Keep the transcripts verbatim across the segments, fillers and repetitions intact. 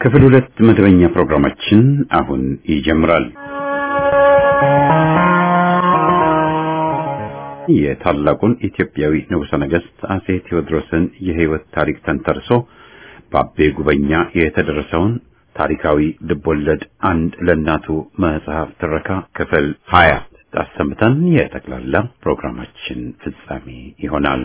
ክፍል ሁለት መደበኛ ፕሮግራማችን አሁን ይጀምራል። የታላቁን ኢትዮጵያዊ ንጉሠ ነገሥት አጼ ቴዎድሮስን የሕይወት ታሪክ ተንተርሶ በአቤ ጉበኛ የተደረሰውን ታሪካዊ ልቦለድ አንድ ለእናቱ መጽሐፍ ትረካ ክፍል ሀያ አሰምተን የጠቅላላ ፕሮግራማችን ፍጻሜ ይሆናል።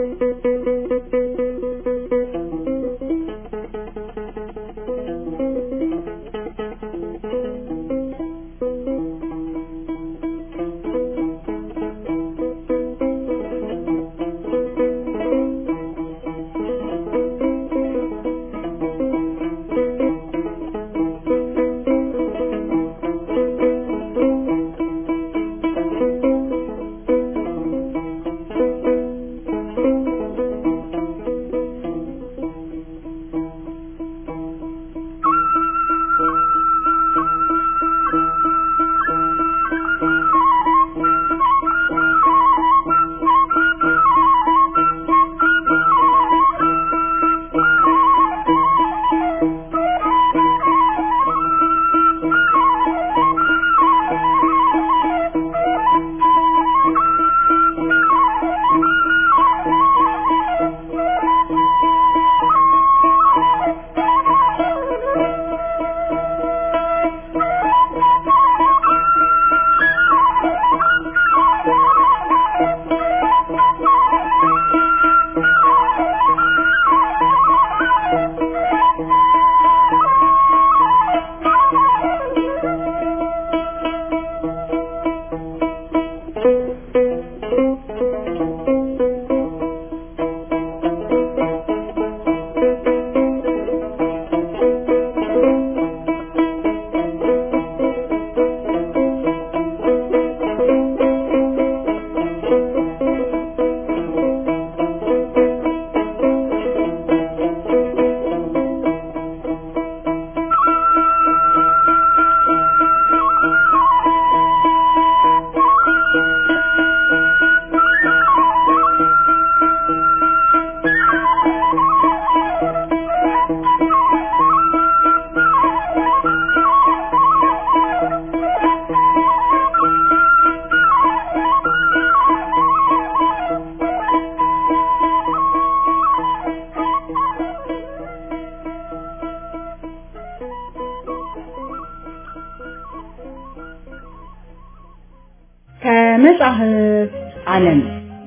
ከመጽሐፍ ዓለም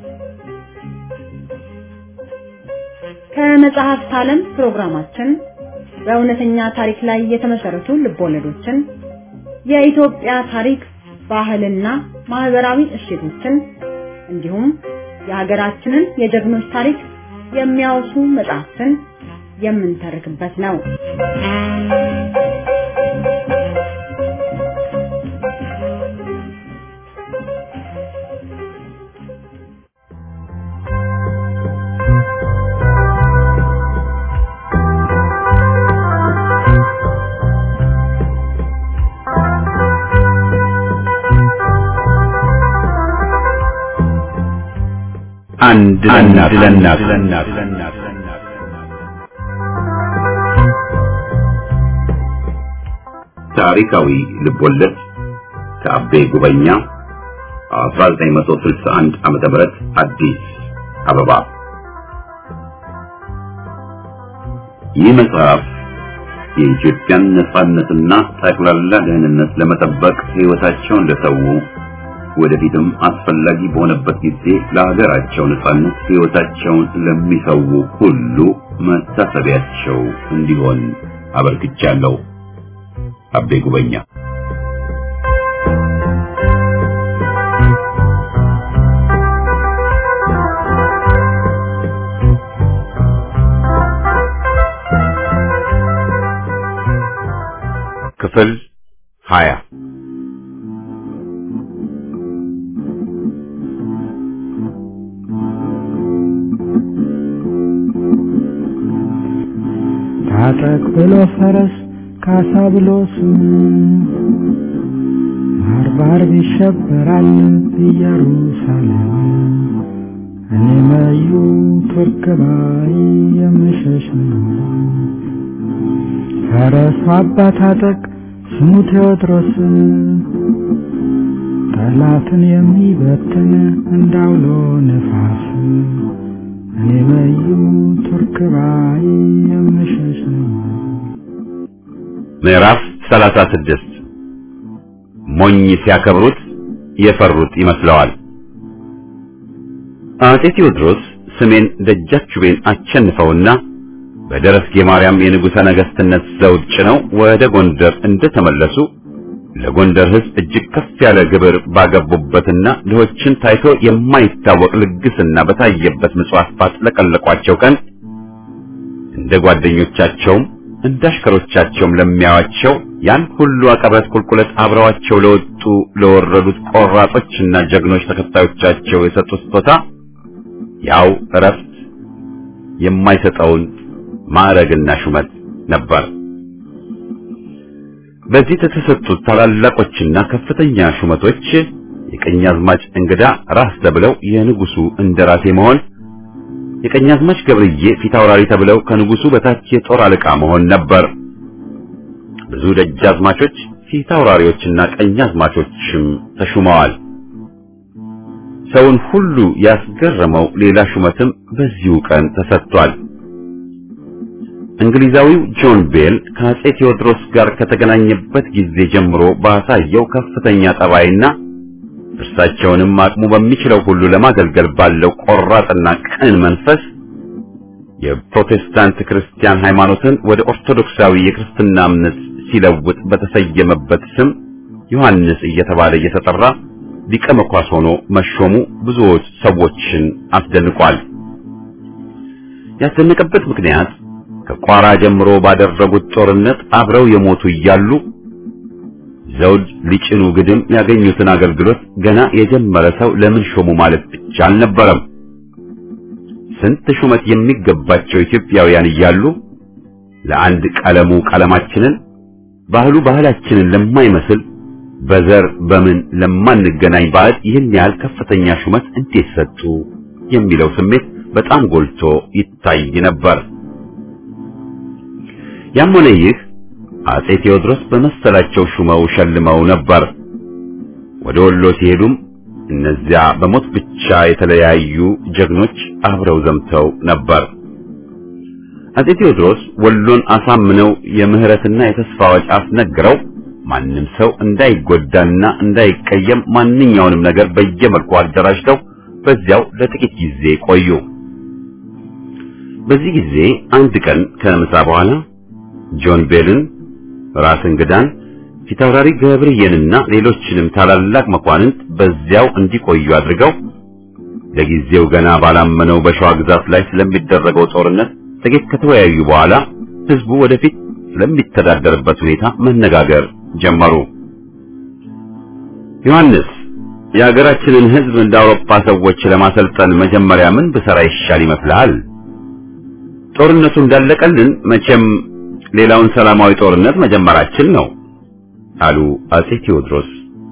ከመጽሐፍ ዓለም ፕሮግራማችን በእውነተኛ ታሪክ ላይ የተመሰረቱ ልቦለዶችን፣ የኢትዮጵያ ታሪክ፣ ባህልና ማህበራዊ እሴቶችን እንዲሁም የሀገራችንን የጀግኖች ታሪክ የሚያወሱ መጽሐፍትን የምንተርክበት ነው። አንድ ለእናት ታሪካዊ ልቦለድ ከአቤ ጉበኛ አስራ ዘጠኝ መቶ ስልሳ አንድ ዓመተ ምህረት አዲስ አበባ። ይህ መጽሐፍ የኢትዮጵያን ነጻነትና ጠቅላላ ደህንነት ለመጠበቅ ሕይወታቸውን ለሰው ወደፊትም አስፈላጊ በሆነበት ጊዜ ለሀገራቸው ነጻነት ሕይወታቸውን ለሚሰው ሁሉ መታሰቢያቸው እንዲሆን አበርክቻለሁ። አቤ ጉበኛ። ክፍል ሀያ ታጠቅ ብሎ ፈረስ ካሳ ብሎ ስም ባርባር ይሸበራል ኢየሩሳሌም እኔ መዩ ቱርክ ባይ የምሸሽ ነው ፈረሱ አባታጠቅ ስሙ ቴዎድሮስ ጠላትን የሚበትን እንዳውሎ ነፋስ እኔ መዩ ቱርክ ባይ የምሸሽ ምዕራፍ ሰላሳ ስድስት ሞኝ ሲያከብሩት የፈሩት ይመስለዋል። አፄ ቴዎድሮስ ስሜን ደጃችቤን አቸንፈውና በደረስጌ ማርያም የንጉሠ ነገሥትነት ዘውድ ጭነው ወደ ጎንደር እንደተመለሱ ለጎንደር ሕዝብ እጅግ ከፍ ያለ ግብር ባገቡበትና ድሆችን ታይቶ የማይታወቅ ልግስና በታየበት ምጽዋት ባጥለቀለቋቸው ቀን እንደ ጓደኞቻቸውም እንደ አሽከሮቻቸውም ለሚያዋቸው ያን ሁሉ አቀበት ቁልቁለት አብረዋቸው ለወጡ ለወረዱት ቆራጦችና ጀግኖች ተከታዮቻቸው የሰጡት ስጦታ ያው እረፍት የማይሰጠውን ማዕረግና ሹመት ነበር። በዚህ የተሰጡት ታላላቆችና ከፍተኛ ሹመቶች የቀኛዝማች እንግዳ ራስ ተብለው የንጉሱ እንደራሴ መሆን፣ የቀኛዝማች ገብርዬ ፊት አውራሪ ተብለው ከንጉሱ በታች የጦር አለቃ መሆን ነበር። ብዙ ደጃዝማቾች ፊት አውራሪዎችና ቀኛዝማቾችም ተሹመዋል። ሰውን ሁሉ ያስገረመው ሌላ ሹመትም በዚሁ ቀን ተሰጥቷል። እንግሊዛዊው ጆን ቤል ከአፄ ቴዎድሮስ ጋር ከተገናኘበት ጊዜ ጀምሮ ባሳየው ከፍተኛ ጠባይና እርሳቸውንም አቅሙ በሚችለው ሁሉ ለማገልገል ባለው ቆራጥና ቅን መንፈስ የፕሮቴስታንት ክርስቲያን ሃይማኖትን ወደ ኦርቶዶክሳዊ የክርስትና እምነት ሲለውጥ በተሰየመበት ስም ዮሐንስ እየተባለ እየተጠራ ሊቀ መኳስ ሆኖ መሾሙ ብዙዎች ሰዎችን አስደንቋል። ያስደነቀበት ምክንያት ከቋራ ጀምሮ ባደረጉት ጦርነት አብረው የሞቱ እያሉ ዘውድ ሊጭኑ ግድም ያገኙትን አገልግሎት ገና የጀመረ ሰው ለምን ሾሙ ማለት ብቻ አልነበረም። ስንት ሹመት የሚገባቸው ኢትዮጵያውያን እያሉ ለአንድ ቀለሙ ቀለማችንን ባህሉ ባህላችንን ለማይመስል በዘር በምን ለማንገናኝ ባዕድ ይህን ያህል ከፍተኛ ሹመት እንዴት ሰጡ የሚለው ስሜት በጣም ጎልቶ ይታይ ነበር። ያም ሆነ ይህ አፄ ቴዎድሮስ በመሰላቸው ሹመው ሸልመው ነበር። ወደ ወሎ ሲሄዱም እነዚያ በሞት ብቻ የተለያዩ ጀግኖች አብረው ዘምተው ነበር። አፄ ቴዎድሮስ ወሎን አሳምነው የምህረትና የተስፋ አዋጅ አስነግረው ማንም ሰው እንዳይጎዳና እንዳይቀየም ማንኛውንም ነገር በየመልኩ አደራጅተው በዚያው ለጥቂት ጊዜ ቆዩ። በዚህ ጊዜ አንድ ቀን ከምሳ በኋላ ጆን ቤልን፣ ራስ እንግዳን፣ ፊታውራሪ ገብርዬንና ሌሎችንም ታላላቅ መኳንንት በዚያው እንዲቆዩ አድርገው ለጊዜው ገና ባላመነው በሸዋ ግዛት ላይ ስለሚደረገው ጦርነት ጥቂት ከተወያዩ በኋላ ህዝቡ ወደፊት ስለሚተዳደርበት ሁኔታ መነጋገር ጀመሩ። ዮሐንስ፣ የሀገራችንን ህዝብ እንደ አውሮፓ ሰዎች ለማሰልጠን መጀመሪያ ምን ብሰራ ይሻል ይመስልሃል? ጦርነቱ እንዳለቀልን መቼም ሌላውን ሰላማዊ ጦርነት መጀመራችን ነው አሉ አፄ ቴዎድሮስ።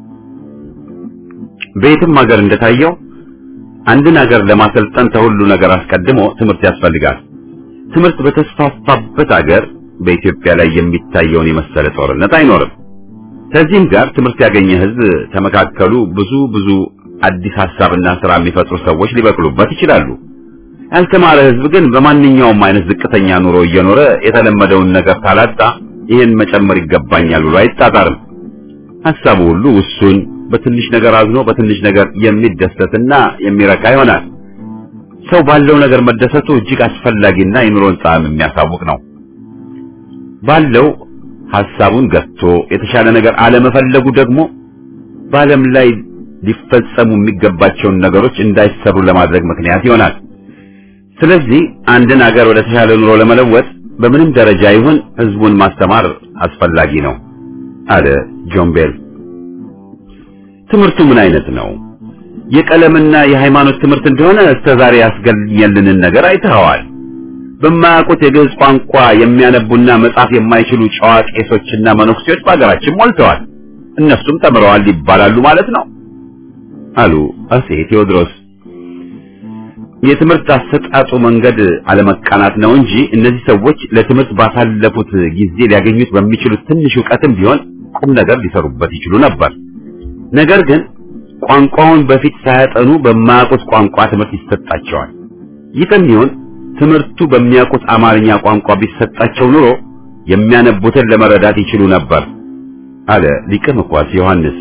በየትም ሀገር እንደታየው አንድን ሀገር ለማሰልጠን ከሁሉ ነገር አስቀድሞ ትምህርት ያስፈልጋል። ትምህርት በተስፋፋበት ሀገር በኢትዮጵያ ላይ የሚታየውን የመሰለ ጦርነት አይኖርም። ከዚህም ጋር ትምህርት ያገኘ ህዝብ ተመካከሉ ብዙ ብዙ አዲስ ሐሳብና ሥራ የሚፈጥሩ ሰዎች ሊበቅሉበት ይችላሉ። ያልተማረ ህዝብ ግን በማንኛውም አይነት ዝቅተኛ ኑሮ እየኖረ የተለመደውን ነገር ካላጣ ይህን መጨመር ይገባኛል ብሎ አይጣጣርም። ሐሳቡ ሁሉ ውሱን፣ በትንሽ ነገር አዝኖ በትንሽ ነገር የሚደሰትና የሚረካ ይሆናል። ሰው ባለው ነገር መደሰቱ እጅግ አስፈላጊና የኑሮን ጣዕም የሚያሳውቅ ነው። ባለው ሐሳቡን ገፍቶ የተሻለ ነገር አለመፈለጉ ደግሞ በዓለም ላይ ሊፈጸሙ የሚገባቸውን ነገሮች እንዳይሰሩ ለማድረግ ምክንያት ይሆናል። ስለዚህ አንድን ሀገር ወደ ተሻለ ኑሮ ለመለወጥ በምንም ደረጃ ይሁን ህዝቡን ማስተማር አስፈላጊ ነው አለ ጆን ቤል። ትምህርቱ ምን አይነት ነው? የቀለምና የሃይማኖት ትምህርት እንደሆነ እስከዛሬ ያስገኘልንን ነገር አይተዋል። በማያውቁት የግዕዝ ቋንቋ የሚያነቡና መጻፍ የማይችሉ ጨዋ ቄሶችና መነኩሴዎች በአገራችን ሞልተዋል። እነሱም ተምረዋል ይባላሉ ማለት ነው አሉ አፄ ቴዎድሮስ። የትምህርት አሰጣጡ መንገድ አለመቃናት ነው እንጂ እነዚህ ሰዎች ለትምህርት ባሳለፉት ጊዜ ሊያገኙት በሚችሉት ትንሽ ዕውቀትም ቢሆን ቁም ነገር ሊሰሩበት ይችሉ ነበር። ነገር ግን ቋንቋውን በፊት ሳያጠኑ በማያውቁት ቋንቋ ትምህርት ይሰጣቸዋል። ይህም ይሁን ትምህርቱ በሚያውቁት አማርኛ ቋንቋ ቢሰጣቸው ኑሮ የሚያነቡትን ለመረዳት ይችሉ ነበር አለ ሊቀ መኳስ ዮሐንስ።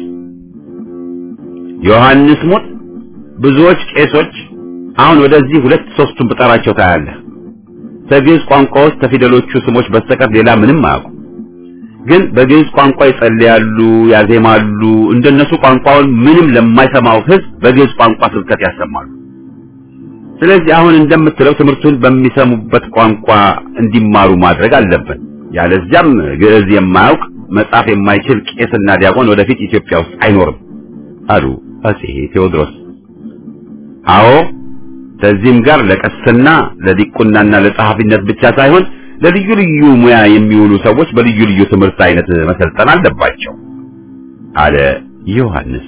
ዮሐንስ ሞት ብዙዎች ቄሶች አሁን ወደዚህ ሁለት ሶስቱን ብጠራቸው ታያለህ። ከግዕዝ ቋንቋ ውስጥ ከፊደሎቹ ስሞች በስተቀር ሌላ ምንም አያውቁም። ግን በግዕዝ ቋንቋ ይጸልያሉ፣ ያዜማሉ። እንደነሱ ቋንቋውን ምንም ለማይሰማው ሕዝብ በግዕዝ ቋንቋ ስብከት ያሰማሉ። ስለዚህ አሁን እንደምትለው ትምህርቱን በሚሰሙበት ቋንቋ እንዲማሩ ማድረግ አለብን። ያለዚያም ግዕዝ የማያውቅ መጻፍ የማይችል ቄስና ዲያቆን ወደፊት ኢትዮጵያ ውስጥ አይኖርም አሉ አፄ ቴዎድሮስ። አዎ ከዚህም ጋር ለቀስና ለዲቁናና ለጸሐፊነት ብቻ ሳይሆን ለልዩ ልዩ ሙያ የሚውሉ ሰዎች በልዩ ልዩ ትምህርት አይነት መሰልጠን አለባቸው አለ ዮሐንስ።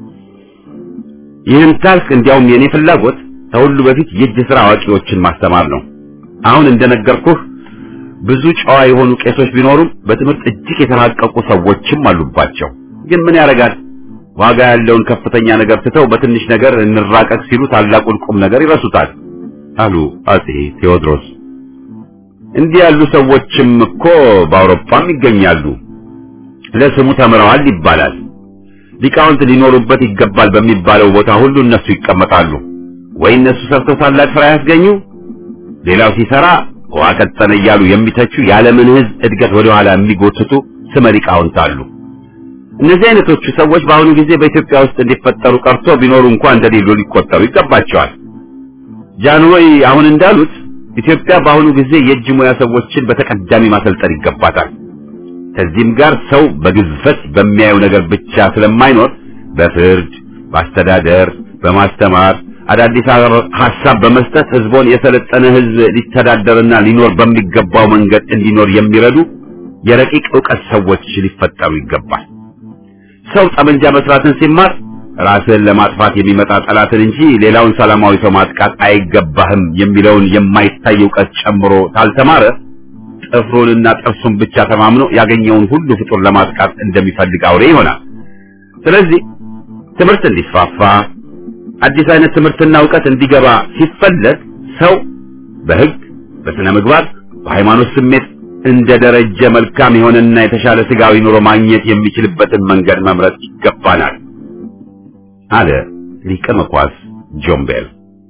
ይህን ታልክ እንዲያውም የኔ ፍላጎት ከሁሉ በፊት የእጅ ሥራ አዋቂዎችን ማስተማር ነው። አሁን እንደነገርኩህ ብዙ ጨዋ የሆኑ ቄሶች ቢኖሩም በትምህርት እጅግ የተራቀቁ ሰዎችም አሉባቸው። ግን ምን ያደርጋል? ዋጋ ያለውን ከፍተኛ ነገር ትተው በትንሽ ነገር እንራቀቅ ሲሉ ታላቁን ቁም ነገር ይረሱታል አሉ አፄ ቴዎድሮስ። እንዲህ ያሉ ሰዎችም እኮ በአውሮፓም ይገኛሉ። ለስሙ ተምረዋል ይባላል። ሊቃውንት ሊኖሩበት ይገባል በሚባለው ቦታ ሁሉ እነሱ ይቀመጣሉ። ወይ እነሱ ሰርተው ታላቅ ፍሬ ያስገኙ፣ ሌላው ሲሰራ ዋቀጠነ እያሉ የሚተቹ የዓለምን ሕዝብ እድገት ወደ ኋላ የሚጎትቱ ስመ ሊቃውንት አሉ። እነዚህ አይነቶቹ ሰዎች በአሁኑ ጊዜ በኢትዮጵያ ውስጥ እንዲፈጠሩ ቀርቶ ቢኖሩ እንኳን እንደሌሉ ሊቆጠሩ ይገባቸዋል። ጃንሆይ አሁን እንዳሉት ኢትዮጵያ በአሁኑ ጊዜ የእጅ ሙያ ሰዎችን በተቀዳሚ ማሰልጠን ይገባታል። ከዚህም ጋር ሰው በግዝፈት በሚያየው ነገር ብቻ ስለማይኖር በፍርድ፣ በአስተዳደር፣ በማስተማር አዳዲስ ሐሳብ በመስጠት ህዝቦን የሰለጠነ ህዝብ ሊተዳደርና ሊኖር በሚገባው መንገድ እንዲኖር የሚረዱ የረቂቅ ዕውቀት ሰዎች ሊፈጠሩ ይገባል። ሰው ጠመንጃ መስራትን ሲማር ራስን ለማጥፋት የሚመጣ ጠላትን እንጂ ሌላውን ሰላማዊ ሰው ማጥቃት አይገባህም የሚለውን የማይታይ ዕውቀት ጨምሮ ካልተማረ ጥፍሩንና ጥርሱን ብቻ ተማምኖ ያገኘውን ሁሉ ፍጡር ለማጥቃት እንደሚፈልግ አውሬ ይሆናል። ስለዚህ ትምህርት እንዲስፋፋ አዲስ አይነት ትምህርትና ዕውቀት እንዲገባ ሲፈለግ ሰው በሕግ፣ በስነ ምግባር፣ በሃይማኖት ስሜት እንደ ደረጀ መልካም የሆነና የተሻለ ስጋዊ ኑሮ ማግኘት የሚችልበትን መንገድ መምረጥ ይገባናል አለ ሊቀ መኳስ ጆምቤል።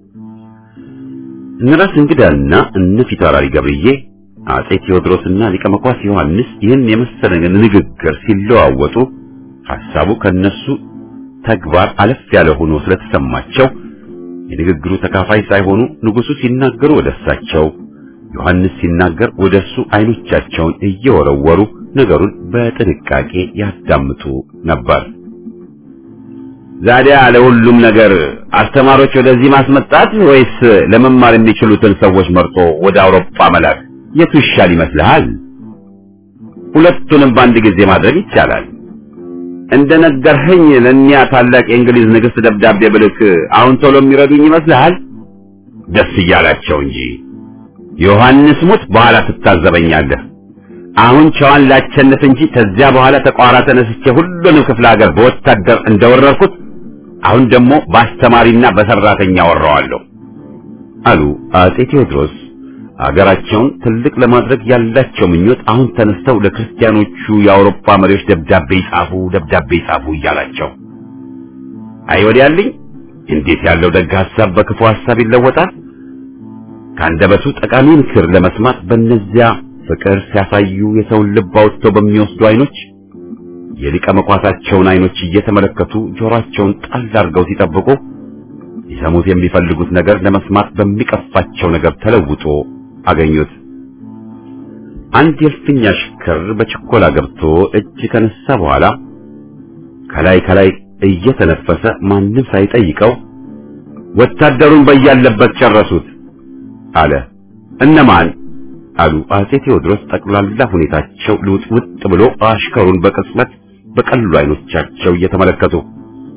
እነራስ እንግዳና እነ ፊታውራሪ ገብርዬ አፄ ቴዎድሮስና ሊቀ መኳስ ዮሐንስ ይህን የመሰለ ንግግር ሲለዋወጡ ሐሳቡ ከነሱ ተግባር አለፍ ያለ ሆኖ ስለተሰማቸው የንግግሩ ተካፋይ ሳይሆኑ ንጉሱ ሲናገሩ ወደሳቸው፣ ዮሐንስ ሲናገር ወደሱ አይኖቻቸውን እየወረወሩ ነገሩን በጥንቃቄ ያዳምጡ ነበር። ዛዲያ ለሁሉም ነገር አስተማሪዎች ወደዚህ ማስመጣት ወይስ ለመማር የሚችሉትን ሰዎች መርጦ ወደ አውሮፓ መላክ የቱ ይሻል ይመስልሃል? ሁለቱንም በአንድ ጊዜ ማድረግ ይቻላል። እንደነገርኸኝ ለእኒያ ታላቅ የእንግሊዝ ንግሥት ደብዳቤ ብልክ አሁን ቶሎ የሚረዱኝ ይመስልሃል? ደስ እያላቸው እንጂ ዮሐንስ ሙት በኋላ ትታዘበኛለህ። አሁን ቸዋን ላቸንፍ እንጂ ከዚያ በኋላ ተቋራ ተነስቼ ሁሉንም ክፍለ ሀገር በወታደር እንደወረርኩት አሁን ደግሞ በአስተማሪና በሰራተኛ ወረዋለሁ አሉ አፄ ቴዎድሮስ። አገራቸውን ትልቅ ለማድረግ ያላቸው ምኞት አሁን ተነስተው ለክርስቲያኖቹ የአውሮፓ መሪዎች ደብዳቤ ይጻፉ ደብዳቤ ይጻፉ እያላቸው። አይወዲያልኝ እንዴት ያለው ደግ ሐሳብ በክፉ ሐሳብ ይለወጣል። ካንደበቱ ጠቃሚ ምክር ለመስማት በእነዚያ ፍቅር ሲያሳዩ የሰውን ልብ አውጥተው በሚወስዱ አይኖች የሊቀ መኳሳቸውን አይኖች እየተመለከቱ ጆሮአቸውን ጣል አድርገው ሲጠብቁ ሊሰሙት የሚፈልጉት ነገር ለመስማት በሚቀፋቸው ነገር ተለውጦ አገኙት። አንድ የእልፍኝ አሽከር በችኮላ ገብቶ እጅ ከነሳ በኋላ ከላይ ከላይ እየተነፈሰ ማንም ሳይጠይቀው ወታደሩን በያለበት ጨረሱት አለ። እነማን አሉ አፄ ቴዎድሮስ ጠቅላላ ሁኔታቸው ልውጥውጥ ብሎ አሽከሩን በቅጽበት በቀሉ አይኖቻቸው እየተመለከቱ።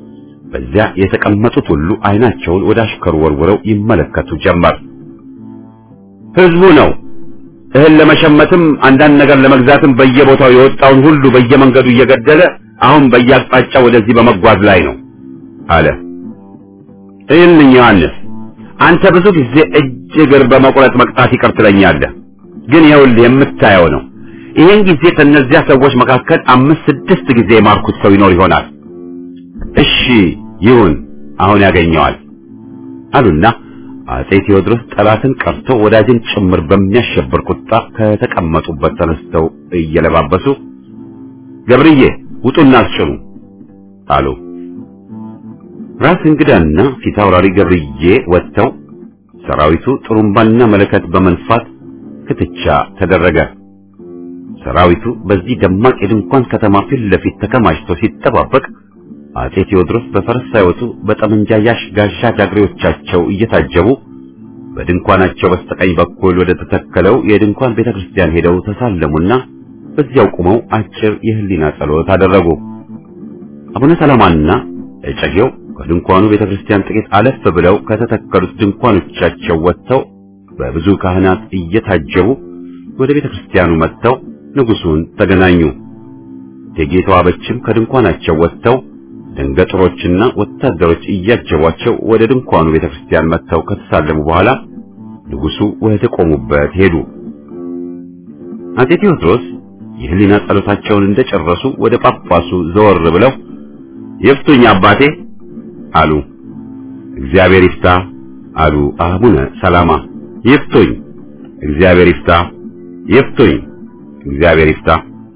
በዚያ የተቀመጡት ሁሉ አይናቸውን ወደ አሽከሩ ወርውረው ይመለከቱ ጀመር። ህዝቡ ነው እህል ለመሸመትም አንዳንድ ነገር ለመግዛትም በየቦታው የወጣውን ሁሉ በየመንገዱ እየገደለ አሁን በየአቅጣጫው ወደዚህ በመጓዝ ላይ ነው አለ። እልኝ ዮሐንስ፣ አንተ ብዙ ጊዜ እጅ እግር በመቁረጥ መቅጣት ይቅር ትለኛለህ፣ ግን ይኸውልህ የምታየው ነው። ይህን ጊዜ ከነዚያ ሰዎች መካከል አምስት ስድስት ጊዜ የማርኩት ሰው ይኖር ይሆናል። እሺ ይሁን፣ አሁን ያገኘዋል አሉና አጼ ቴዎድሮስ ጠላትን ቀርቶ ወዳጅን ጭምር በሚያሸብር ቁጣ ከተቀመጡበት ተነስተው እየለባበሱ ገብርዬ ውጡና አስጭኑ አሉ። ራስ እንግዳና ፊት አውራሪ ገብርዬ ወጥተው ሰራዊቱ ጥሩምባና መለከት በመንፋት ክትቻ ተደረገ። ሰራዊቱ በዚህ ደማቅ የድንኳን ከተማ ፊት ለፊት ተከማችቶ ሲጠባበቅ አጼ ቴዎድሮስ በፈረስ ሳይወጡ በጠመንጃ ያሽ ጋሻ ጃግሬዎቻቸው እየታጀቡ በድንኳናቸው በስተቀኝ በኩል ወደ ተተከለው የድንኳን ቤተክርስቲያን ሄደው ተሳለሙና በዚያው ቆመው አጭር የህሊና ጸሎት አደረጉ። አቡነ ሰላማና እጨጌው ከድንኳኑ ቤተክርስቲያን ጥቂት አለፍ ብለው ከተተከሉት ድንኳኖቻቸው ወጥተው በብዙ ካህናት እየታጀቡ ወደ ቤተክርስቲያኑ መጥተው ንጉሱን ተገናኙ። እቴጌ ተዋበችም ከድንኳናቸው ወጥተው ደንገጥሮችና ወታደሮች እያጀቧቸው ወደ ድንኳኑ ቤተክርስቲያን መጥተው ከተሳለሙ በኋላ ንጉሱ ወደ ቆሙበት ሄዱ። አጼ ቴዎድሮስ የህሊና ጸሎታቸውን እንደጨረሱ ወደ ጳጳሱ ዘወር ብለው ይፍቱኝ አባቴ አሉ። እግዚአብሔር ይፍታ አሉ አቡነ ሰላማ። ይፍቱኝ፣ እግዚአብሔር ይፍታ፣ ይፍቱኝ፣ እግዚአብሔር ይፍታ።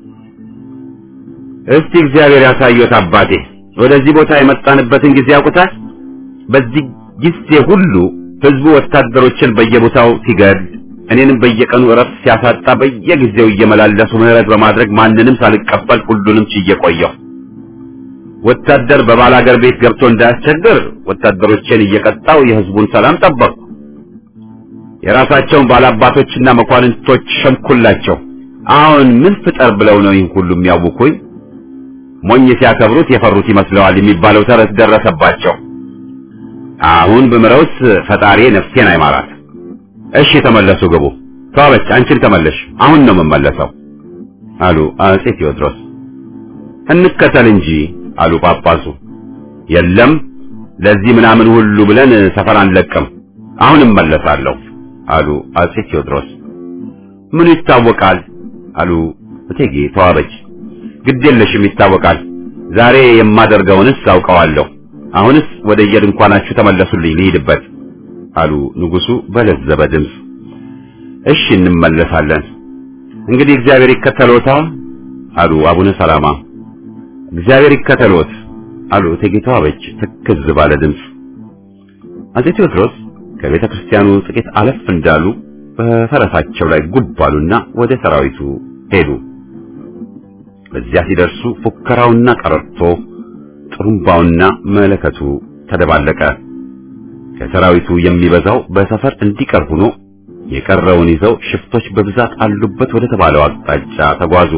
እስቲ እግዚአብሔር ያሳየዎት አባቴ፣ ወደዚህ ቦታ የመጣንበትን ጊዜ ያውቁታል? በዚህ ጊዜ ሁሉ ህዝቡ ወታደሮችን በየቦታው ሲገድ እኔንም በየቀኑ እረፍት ሲያሳጣ በየጊዜው እየመላለሱ ምህረት በማድረግ ማንንም ሳልቀበል ሁሉንም ችየቆየው። ወታደር በባላገር ቤት ገብቶ እንዳያስቸግር ወታደሮችን እየቀጣው የህዝቡን ሰላም ጠበቁ። የራሳቸውን ባላባቶችና መኳንንቶች ሸምኩላቸው። አሁን ምን ፍጠር ብለው ነው ይህን ሁሉ የሚያውኩኝ? ሞኝ ሲያከብሩት የፈሩት ይመስለዋል የሚባለው ተረት ደረሰባቸው። አሁን በመረውስ ፈጣሪ ነፍሴን አይማራት። እሺ ተመለሱ፣ ግቡ። ተዋበች አንቺን ተመለሽ፣ አሁን ነው መመለሰው አሉ አጼ ቴዎድሮስ። እንከተል እንጂ አሉ ጳጳሱ። የለም ለዚህ ምናምን ሁሉ ብለን ሰፈር አንለቅም፣ አሁን እመለሳለሁ አሉ አጼ ቴዎድሮስ። ምን ይታወቃል አሉ እቴጌ ተዋበች። ግድ የለሽም ይታወቃል፣ ዛሬ የማደርገውንስ አውቀዋለሁ። አሁንስ ወደ የድንኳናችሁ ተመለሱልኝ ልሂድበት አሉ ንጉሱ በለዘበ ድምፅ። እሺ እንመለሳለን፣ እንግዲህ እግዚአብሔር ይከተሎታ አሉ አቡነ ሰላማ። እግዚአብሔር ይከተሎት አሉ እቴጌ ተዋበች ትክዝ ባለ ድምፅ። አጼ ቴዎድሮስ ከቤተ ክርስቲያኑ ጥቂት አለፍ እንዳሉ በፈረሳቸው ላይ ጉብ አሉና ወደ ሰራዊቱ ሄዱ። በዚያ ሲደርሱ ፉከራውና ቀረርቶ ጥሩምባውና መለከቱ ተደባለቀ። ከሰራዊቱ የሚበዛው በሰፈር እንዲቀር ሆኖ የቀረውን ይዘው ሽፍቶች በብዛት አሉበት ወደ ተባለው አቅጣጫ ተጓዙ።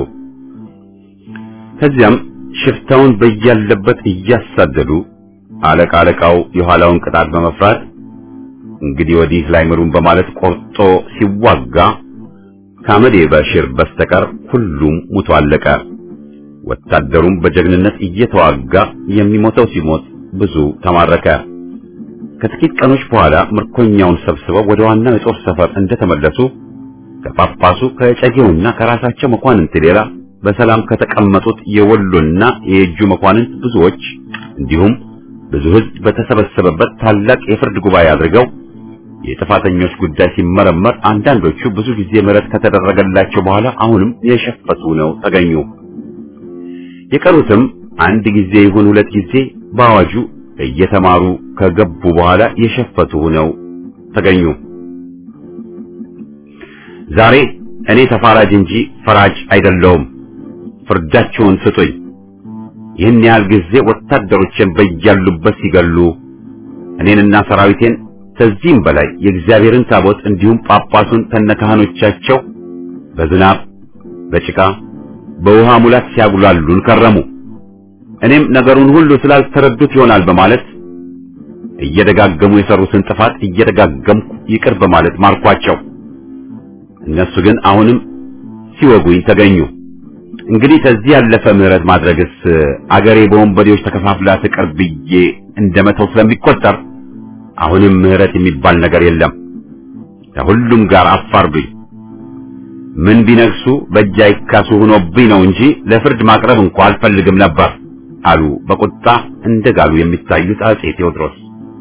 ከዚያም ሽፍታውን በያለበት እያሳደዱ አለቃ አለቃው የኋላውን ቅጣት በመፍራት እንግዲህ ወዲህ ላይ ምሩን በማለት ቆርጦ ሲዋጋ ከአመዴ በሽር በስተቀር ሁሉም ሙቶ አለቀ። ወታደሩም በጀግንነት እየተዋጋ የሚሞተው ሲሞት ብዙ ተማረከ። ከጥቂት ቀኖች በኋላ ምርኮኛውን ሰብስበው ወደ ዋናው የጦር ሰፈር እንደተመለሱ ከጳጳሱ ከጨጌውና ከራሳቸው መኳንንት ሌላ በሰላም ከተቀመጡት የወሎና የእጁ መኳንንት ብዙዎች እንዲሁም ብዙ ሕዝብ በተሰበሰበበት ታላቅ የፍርድ ጉባኤ አድርገው የጥፋተኞች ጉዳይ ሲመረመር አንዳንዶቹ ብዙ ጊዜ ምህረት ከተደረገላቸው በኋላ አሁንም የሸፈቱ ነው ተገኙ። የቀሩትም አንድ ጊዜ ይሁን ሁለት ጊዜ በአዋጁ እየተማሩ ከገቡ በኋላ የሸፈቱ ነው ተገኙ። ዛሬ እኔ ተፋራጅ እንጂ ፈራጅ አይደለሁም፣ ፍርዳቸውን ስጡኝ። ይህን ያህል ጊዜ ወታደሮችን በያሉበት ሲገሉ እኔንና ሰራዊቴን ከዚህም በላይ የእግዚአብሔርን ታቦት እንዲሁም ጳጳሱን ተነካህኖቻቸው በዝናብ በጭቃ በውሃ ሙላት ሲያጉላሉን ከረሙ። እኔም ነገሩን ሁሉ ስላልተረዱት ይሆናል በማለት እየደጋገሙ የሰሩትን ጥፋት እየደጋገምኩ ይቅር በማለት ማርኳቸው። እነሱ ግን አሁንም ሲወጉኝ ተገኙ። እንግዲህ ከዚህ ያለፈ ምህረት ማድረግስ አገሬ በወንበዴዎች ተከፋፍላ ትቅር ብዬ እንደመተው ስለሚቆጠር አሁንም ምህረት የሚባል ነገር የለም። ከሁሉም ጋር አፋርዱኝ። ምን ቢነግሱ በእጅ አይካሱ ሆኖብኝ ነው እንጂ ለፍርድ ማቅረብ እንኳን አልፈልግም ነበር አሉ በቁጣ እንደጋሉ የሚታዩት አጼ ቴዎድሮስ።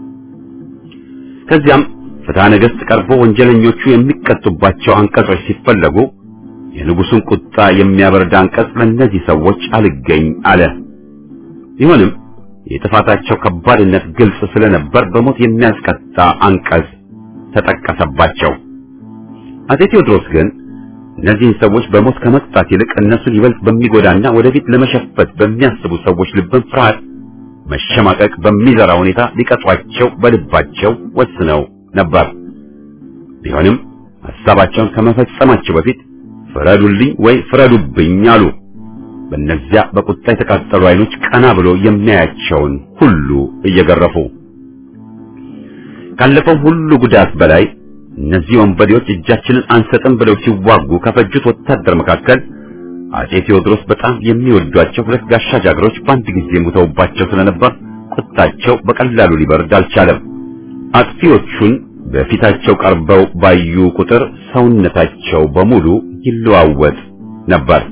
ከዚያም ፍትሐ ነገሥት ቀርቦ ወንጀለኞቹ የሚቀጡባቸው አንቀጾች ሲፈለጉ የንጉሱን ቁጣ የሚያበርድ አንቀጽ ለእነዚህ ሰዎች አልገኝ አለ። ይሁንም የጥፋታቸው ከባድነት ግልጽ ስለነበር በሞት የሚያስቀጣ አንቀጽ ተጠቀሰባቸው። አጼ ቴዎድሮስ ግን እነዚህን ሰዎች በሞት ከመቅጣት ይልቅ እነሱን ይበልጥ በሚጎዳና ወደፊት ለመሸፈት በሚያስቡ ሰዎች ልብን ፍርሃት፣ መሸማቀቅ በሚዘራ ሁኔታ ሊቀጧቸው በልባቸው ወስነው ነበር። ቢሆንም ሐሳባቸውን ከመፈጸማቸው በፊት ፍረዱልኝ ወይ ፍረዱብኝ አሉ። በእነዚያ በቁጣ የተቃጠሉ አይኖች ቀና ብሎ የሚያያቸውን ሁሉ እየገረፉ ካለፈው ሁሉ ጉዳት በላይ እነዚህ ወንበዴዎች እጃችንን አንሰጥም ብለው ሲዋጉ ከፈጁት ወታደር መካከል አጼ ቴዎድሮስ በጣም የሚወዷቸው ሁለት ጋሻ ጃግሮች በአንድ ጊዜ ሞተውባቸው ስለነበር ቁጣቸው በቀላሉ ሊበርድ አልቻለም። አጥፊዎቹን በፊታቸው ቀርበው ባዩ ቁጥር ሰውነታቸው በሙሉ ይለዋወጥ ነበር።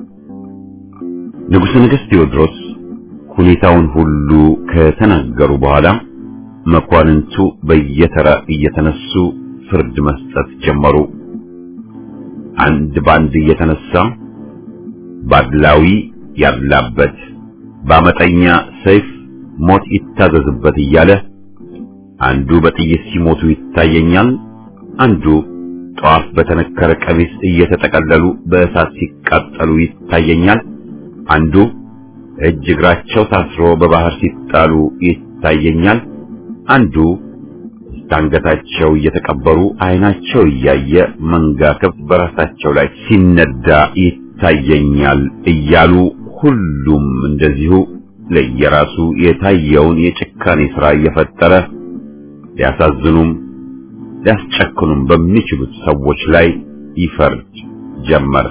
ንጉሠ ነገሥት ቴዎድሮስ ሁኔታውን ሁሉ ከተናገሩ በኋላ መኳንንቱ በየተራ እየተነሱ ፍርድ መስጠት ጀመሩ። አንድ ባንድ እየተነሳ ባድላዊ ያላበት ባመጠኛ ሰይፍ ሞት ይታዘዝበት እያለ አንዱ በጥይት ሲሞቱ ይታየኛል፣ አንዱ ጧፍ በተነከረ ቀሚስ እየተጠቀለሉ በእሳት ሲቃጠሉ ይታየኛል፣ አንዱ እጅ እግራቸው ታስሮ በባህር ሲጣሉ ይታየኛል፣ አንዱ አንገታቸው እየተቀበሩ አይናቸው እያየ መንጋ ከብት በራሳቸው ላይ ሲነዳ ይታየኛል እያሉ ሁሉም እንደዚሁ ለየራሱ የታየውን የጭካኔ ሥራ እየፈጠረ ሊያሳዝኑም ሊያስጨክኑም በሚችሉት ሰዎች ላይ ይፈርድ ጀመር።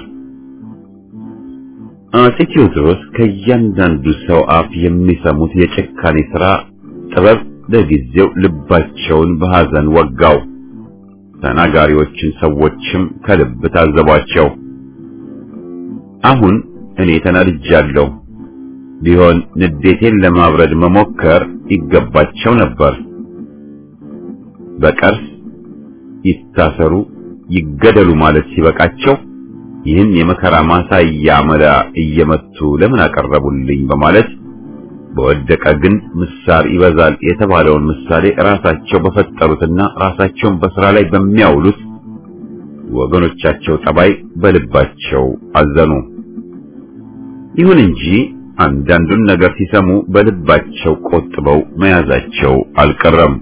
አጼ ቴዎድሮስ ከእያንዳንዱ ሰው አፍ የሚሰሙት የጭካኔ ሥራ ጥበብ ለጊዜው ልባቸውን በሐዘን ወጋው። ተናጋሪዎችን ሰዎችም ከልብ ታዘቧቸው። አሁን እኔ ተናድጃለሁ፣ ቢሆን ንዴቴን ለማብረድ መሞከር ይገባቸው ነበር። በቀርስ ይታሰሩ ይገደሉ ማለት ሲበቃቸው ይህን የመከራ ማሳያ መላ እየመቱ ለምን አቀረቡልኝ በማለት በወደቀ ግን ምሳር ይበዛል የተባለውን ምሳሌ ራሳቸው በፈጠሩትና ራሳቸውን በሥራ ላይ በሚያውሉት ወገኖቻቸው ጠባይ በልባቸው አዘኑ። ይሁን እንጂ አንዳንዱን ነገር ሲሰሙ በልባቸው ቆጥበው መያዛቸው አልቀረም።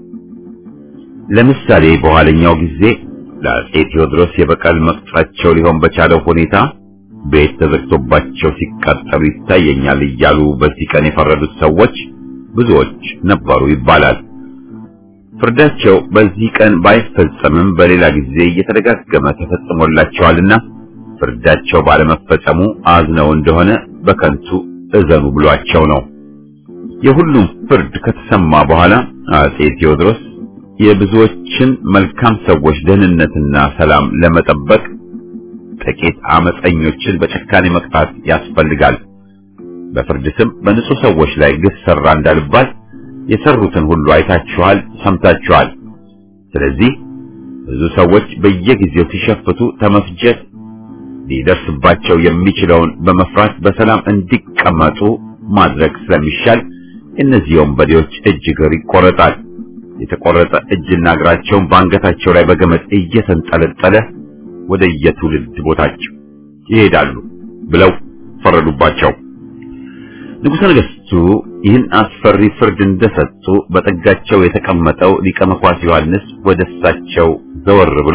ለምሳሌ በኋለኛው ጊዜ ለአጼ ቴዎድሮስ የበቀል መቅጫቸው ሊሆን በቻለው ሁኔታ ቤት ተዘግቶባቸው ሲቃጠሉ ይታየኛል እያሉ በዚህ ቀን የፈረዱት ሰዎች ብዙዎች ነበሩ ይባላል። ፍርዳቸው በዚህ ቀን ባይፈጸምም በሌላ ጊዜ እየተደጋገመ ተፈጽሞላቸዋልና ፍርዳቸው ባለመፈጸሙ አዝነው እንደሆነ በከንቱ እዘኑ ብሏቸው ነው። የሁሉም ፍርድ ከተሰማ በኋላ አጼ ቴዎድሮስ የብዙዎችን መልካም ሰዎች ደህንነትና ሰላም ለመጠበቅ ጥቂት አመፀኞችን በጭካኔ መቅጣት ያስፈልጋል። በፍርድ ስም በንጹህ ሰዎች ላይ ግፍ ሰራ እንዳልባል የሰሩትን ሁሉ አይታችኋል፣ ሰምታችኋል። ስለዚህ ብዙ ሰዎች በየጊዜው ሲሸፍቱ ተመፍጀት ሊደርስባቸው የሚችለውን በመፍራት በሰላም እንዲቀመጡ ማድረግ ስለሚሻል እነዚህ ወንበዴዎች እጅ እግር ይቆረጣል። የተቆረጠ እጅና እግራቸውን በአንገታቸው ላይ በገመድ እየተንጠለጠለ ወደ የትውልድ ቦታቸው ይሄዳሉ ብለው ፈረዱባቸው። ንጉሠ ነገሥቱ ይህን አስፈሪ ፍርድ እንደሰጡ በጠጋቸው የተቀመጠው ሊቀ መኳስ ዮሐንስ ወደ እሳቸው ዘወር ብሎ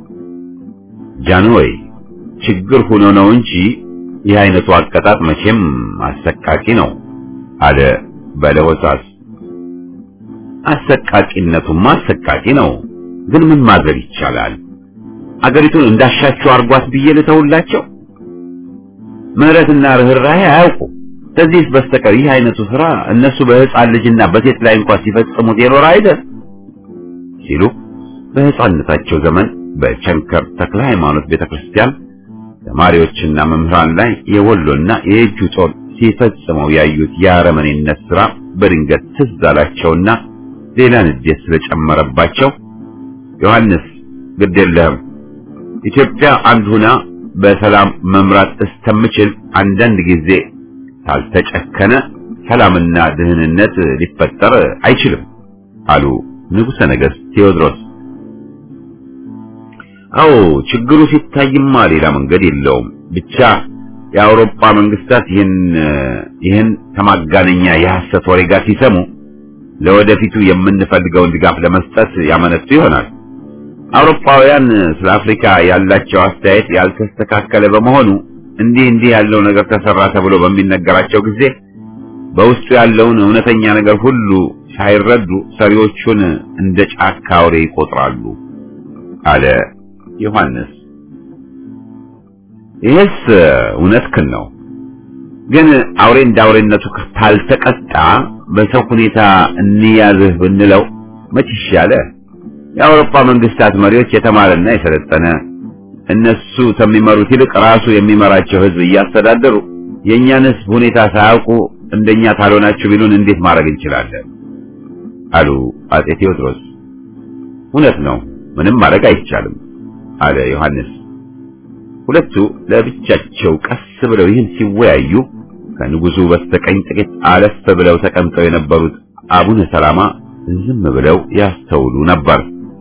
ጃንሆይ ችግር ሆኖ ነው እንጂ ይህ አይነቱ አቀጣጥ መቼም አሰቃቂ ነው አለ በለሆሳስ። አሰቃቂነቱማ አሰቃቂ ነው፣ ግን ምን ማድረግ ይቻላል? አገሪቱን እንዳሻቸው አርጓት ብዬ ልተውላቸው? ምህረትና ርህራሄ አያውቁ። ከዚህስ በስተቀር ይህ አይነቱ ስራ እነሱ በህፃን ልጅና በሴት ላይ እንኳን ሲፈጽሙት የኖረ አይደል ሲሉ በህፃንነታቸው ዘመን በቸንከር ተክለ ሃይማኖት ቤተክርስቲያን ተማሪዎችና መምህራን ላይ የወሎና የእጁ ጦር ሲፈጽመው ያዩት የአረመኔነት ስራ በድንገት ትዝ አላቸውና ሌላ ንዴት ስለጨመረባቸው ዮሐንስ ግድ የለህም፣ ኢትዮጵያ አንድ ሆና በሰላም መምራት እስከምችል አንዳንድ ጊዜ ካልተጨከነ ሰላምና ደህንነት ሊፈጠር አይችልም አሉ ንጉሠ ነገሥት ቴዎድሮስ። አዎ ችግሩ ሲታይማ ሌላ መንገድ የለውም። ብቻ የአውሮፓ መንግስታት ይህን ይህን ተማጋነኛ የሐሰት ወሬ ጋር ሲሰሙ ለወደፊቱ የምንፈልገውን ድጋፍ ለመስጠት ያመነቱ ይሆናል። አውሮፓውያን ስለ አፍሪካ ያላቸው አስተያየት ያልተስተካከለ በመሆኑ እንዲህ እንዲህ ያለው ነገር ተሰራ ተብሎ በሚነገራቸው ጊዜ በውስጡ ያለውን እውነተኛ ነገር ሁሉ ሳይረዱ ሰሪዎቹን እንደ ጫካ አውሬ ይቆጥራሉ አለ ዮሐንስ። ይህስ እውነትህን ነው፣ ግን አውሬ እንዳውሬነቱ ካልተቀጣ በሰው ሁኔታ እንያዝህ ብንለው መች ይሻለ? የአውሮፓ መንግስታት መሪዎች የተማረና የሰለጠነ እነሱ ከሚመሩት ይልቅ ራሱ የሚመራቸው ህዝብ እያስተዳደሩ የእኛን ህዝብ ሁኔታ ሳያውቁ እንደኛ ታልሆናችሁ ቢሉን እንዴት ማድረግ እንችላለን? አሉ አጼ ቴዎድሮስ። እውነት ነው፣ ምንም ማድረግ አይቻልም አለ ዮሐንስ። ሁለቱ ለብቻቸው ቀስ ብለው ይህን ሲወያዩ ከንጉሱ በስተቀኝ ጥቂት አለፍ ብለው ተቀምጠው የነበሩት አቡነ ሰላማ ዝም ብለው ያስተውሉ ነበር።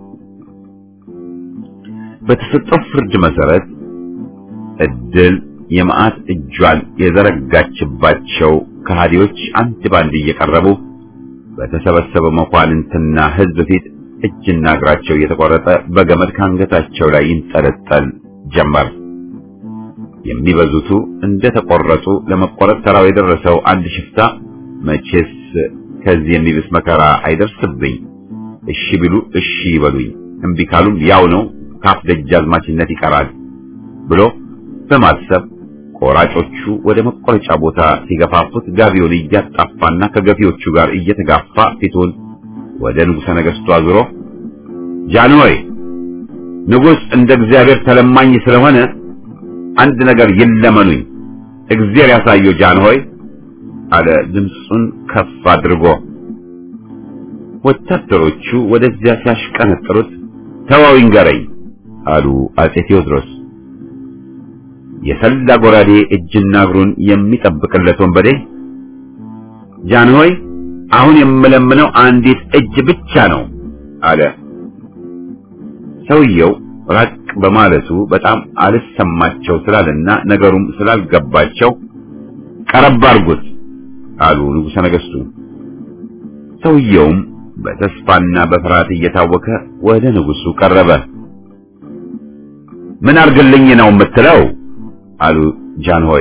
በተሰጠው ፍርድ መሰረት እድል የመዓት እጇን የዘረጋችባቸው ከሃዲዎች አንድ ባንድ እየቀረቡ በተሰበሰበው መኳንንትና ህዝብ ፊት እጅና እግራቸው እየተቆረጠ በገመድ ካንገታቸው ላይ ይንጠለጠል ጀመር። የሚበዙቱ እንደተቆረጡ ለመቆረጥ ተራው የደረሰው አንድ ሽፍታ መቼስ ከዚህ የሚብስ መከራ አይደርስብኝ፣ እሺ ቢሉ እሺ ይበሉኝ፣ እምቢ ካሉም ያው ነው ካፍ ደጃዝማችነት ይቀራል ብሎ በማሰብ ቆራጮቹ ወደ መቆረጫ ቦታ ሲገፋፉት ጋቢውን እያጣፋና ከገፊዎቹ ጋር እየተጋፋ ፊቱን ወደ ንጉሠ ነገሥቱ አዙሮ ጃንሆይ ንጉሥ እንደ እግዚአብሔር ተለማኝ ስለሆነ አንድ ነገር ይለመኑኝ፣ እግዚአብሔር ያሳየው ጃንሆይ አለ ድምፁን ከፍ አድርጎ። ወታደሮቹ ወደዚያ ሲያሽቀነጥሩት ተዋው ይንገረኝ አሉ አጼ ቴዎድሮስ። የሰላ ጎራዴ እጅና እግሩን የሚጠብቅለት ወንበዴ ጃንሆይ አሁን የምለምነው አንዲት እጅ ብቻ ነው አለ። ሰውየው ራቅ በማለቱ በጣም አልሰማቸው ስላለና ነገሩም ስላልገባቸው ቀረብ አድርጉት አሉ ንጉሠ ነገሥቱ። ሰውየውም በተስፋና በፍርሃት እየታወከ ወደ ንጉሡ ቀረበ። ምን አርግልኝ ነው የምትለው አሉ ጃንሆይ።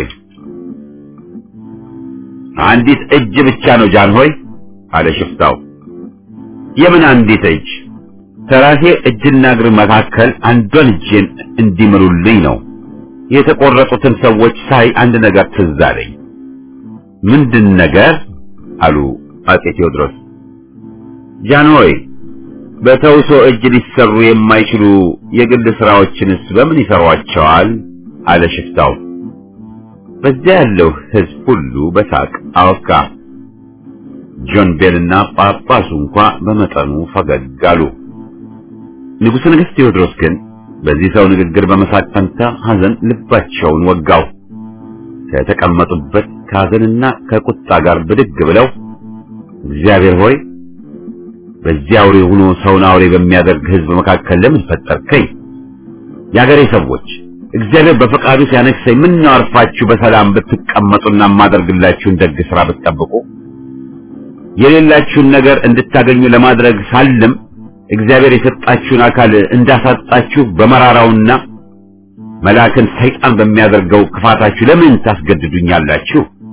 አንዲት እጅ ብቻ ነው ጃንሆይ አለ ሽፍታው። የምን አንዲት እጅ? ተራሴ እጅና እግር መካከል አንዷን እጄን እንዲምሩልኝ ነው። የተቆረጡትን ሰዎች ሳይ አንድ ነገር ትዝ አለኝ። ምንድን ነገር አሉ አጼ ቴዎድሮስ። ጃንሆይ በተውሶ እጅ ሊሰሩ የማይችሉ የግል ስራዎችንስ በምን ይሰሯቸዋል አለ ሽፍታው። በዚያ ያለው ህዝብ ሁሉ በሳቅ አወካ። ጆን ቤልና ጳጳሱ እንኳን በመጠኑ ፈገግ አሉ። ንጉሠ ነገሥት ቴዎድሮስ ግን በዚህ ሰው ንግግር በመሳቅ ፈንታ ሐዘን ልባቸውን ወጋው። ከተቀመጡበት ከሐዘንና ከቁጣ ጋር ብድግ ብለው እግዚአብሔር ሆይ በዚያ አውሬ ሆኖ ሰውን አውሬ በሚያደርግ ህዝብ መካከል ለምን ፈጠርከኝ? የአገሬ ሰዎች እግዚአብሔር በፈቃዱ ሲያነግሰኝ ምን ነው አርፋችሁ በሰላም ብትቀመጡና ማደርግላችሁን ደግ ሥራ ብትጠብቁ? የሌላችሁን ነገር እንድታገኙ ለማድረግ ሳልም እግዚአብሔር የሰጣችሁን አካል እንዳሳጣችሁ በመራራውና መልአክን ሰይጣን በሚያደርገው ክፋታችሁ ለምን ታስገድዱኛላችሁ?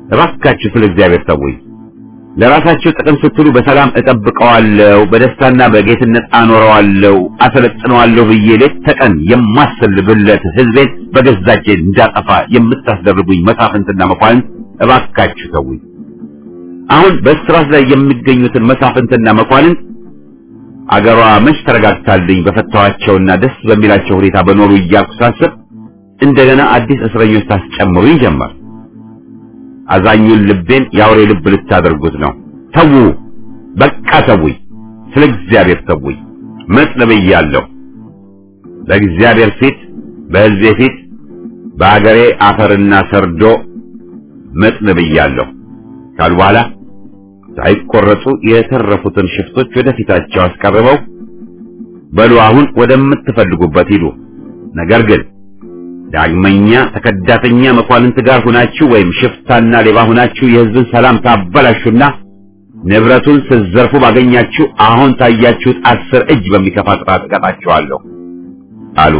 እባካችሁ ስለ እግዚአብሔር ተውኝ። ለራሳችሁ ጥቅም ስትሉ በሰላም እጠብቀዋለሁ፣ በደስታና በጌትነት አኖረዋለሁ፣ አሰለጥነዋለሁ ብዬ ሌት ተቀን የማሰልብለት ሕዝቤን በገዛቼ እንዳጠፋ የምታስደርጉኝ መሳፍንትና መኳንንት እባካችሁ ተውኝ። አሁን በእስራት ላይ የሚገኙትን መሳፍንትና መኳንንት አገሯ መች ተረጋግታልኝ በፈታዋቸውና ደስ በሚላቸው ሁኔታ በኖሩ እያልኩ ሳስብ እንደገና አዲስ እስረኞች ታስጨምሩኝ ጀመር። አዛኙን ልቤን የአውሬ ልብ ልታደርጉት ነው። ተው፣ በቃ ተውኝ፣ ስለ እግዚአብሔር ተውኝ። መጥለብያለሁ። በእግዚአብሔር ፊት፣ በሕዝቤ ፊት፣ በአገሬ አፈርና ሰርዶ መጥለብያለሁ ካሉ በኋላ ሳይቆረጡ የተረፉትን ሽፍቶች ወደፊታቸው አስቀርበው በሉ አሁን ወደምትፈልጉበት ሂዱ፣ ነገር ግን ዳግመኛ ተከዳተኛ መኳንንት ጋር ሁናችሁ ወይም ሽፍታና ሌባ ሁናችሁ የሕዝብን ሰላም ታበላሹና ንብረቱን ስትዘርፉ ባገኛችሁ አሁን ታያችሁት አስር እጅ በሚከፋ ቅጣት እቀጣችኋለሁ አሉ።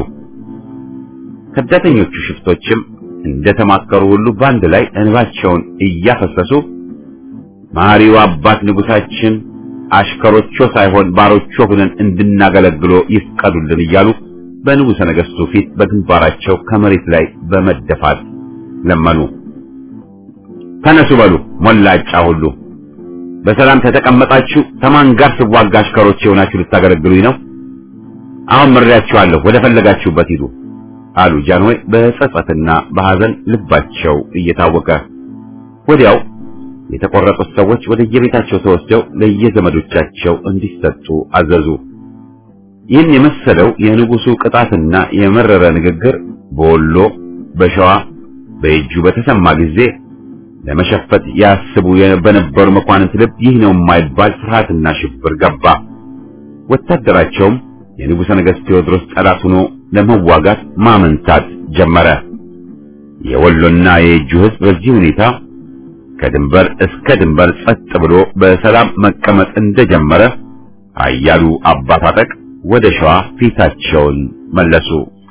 ከዳተኞቹ ሽፍቶችም እንደተማከሩ ሁሉ በአንድ ላይ እንባቸውን እያፈሰሱ ማሪው አባት ንጉሳችን አሽከሮቹ ሳይሆን ባሮቹ ሆነን እንድናገለግሎ ይፍቀዱልን እያሉ በንጉሠ ነገሥቱ ፊት በግንባራቸው ከመሬት ላይ በመደፋት ለመኑ። ተነሱ በሉ ሞላጫ ሁሉ፣ በሰላም ተተቀመጣችሁ ከማን ጋር ስዋጋ አሽከሮቼ ሆናችሁ ልታገለግሉኝ ነው? አሁን ምሬያችኋለሁ፣ ወደ ፈለጋችሁበት ሂዱ አሉ ጃንሆይ በጸጸትና በሐዘን ልባቸው እየታወቀ። ወዲያው የተቆረጡት ሰዎች ወደ የቤታቸው ተወስደው ለየዘመዶቻቸው እንዲሰጡ አዘዙ። ይህን የመሰለው የንጉሱ ቅጣትና የመረረ ንግግር በወሎ፣ በሸዋ፣ በእጁ በተሰማ ጊዜ ለመሸፈት ያስቡ በነበሩ መኳንንት ልብ ይህ ነው የማይባል ፍርሃትና ሽብር ገባ። ወታደራቸውም የንጉሠ ነገሥት ቴዎድሮስ ጠላት ሆኖ ለመዋጋት ማመንታት ጀመረ። የወሎና የእጁ ሕዝብ በዚህ ሁኔታ ከድንበር እስከ ድንበር ጸጥ ብሎ በሰላም መቀመጥ እንደጀመረ አያሉ አባታጠቅ ወደ ሸዋ ፊታቸውን መለሱ።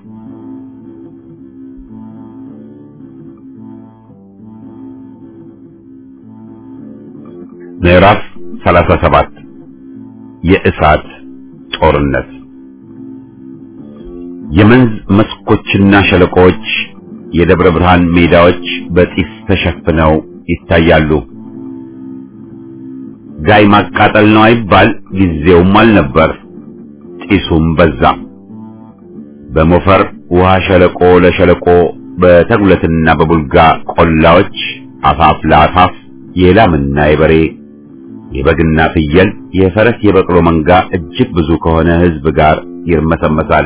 ምዕራፍ ሰላሳ ሰባት የእሳት ጦርነት። የመንዝ መስኮችና ሸለቆች፣ የደብረ ብርሃን ሜዳዎች በጢስ ተሸፍነው ይታያሉ። ጋይ ማቃጠል ነው አይባል ጊዜውም አልነበር። ጢሱም በዛ። በሞፈር ውሃ ሸለቆ ለሸለቆ በተጉለትና በቡልጋ ቆላዎች አፋፍ ለአፋፍ የላምና የበሬ የበግና ፍየል የፈረስ የበቅሎ መንጋ እጅግ ብዙ ከሆነ ሕዝብ ጋር ይርመሰመሳል።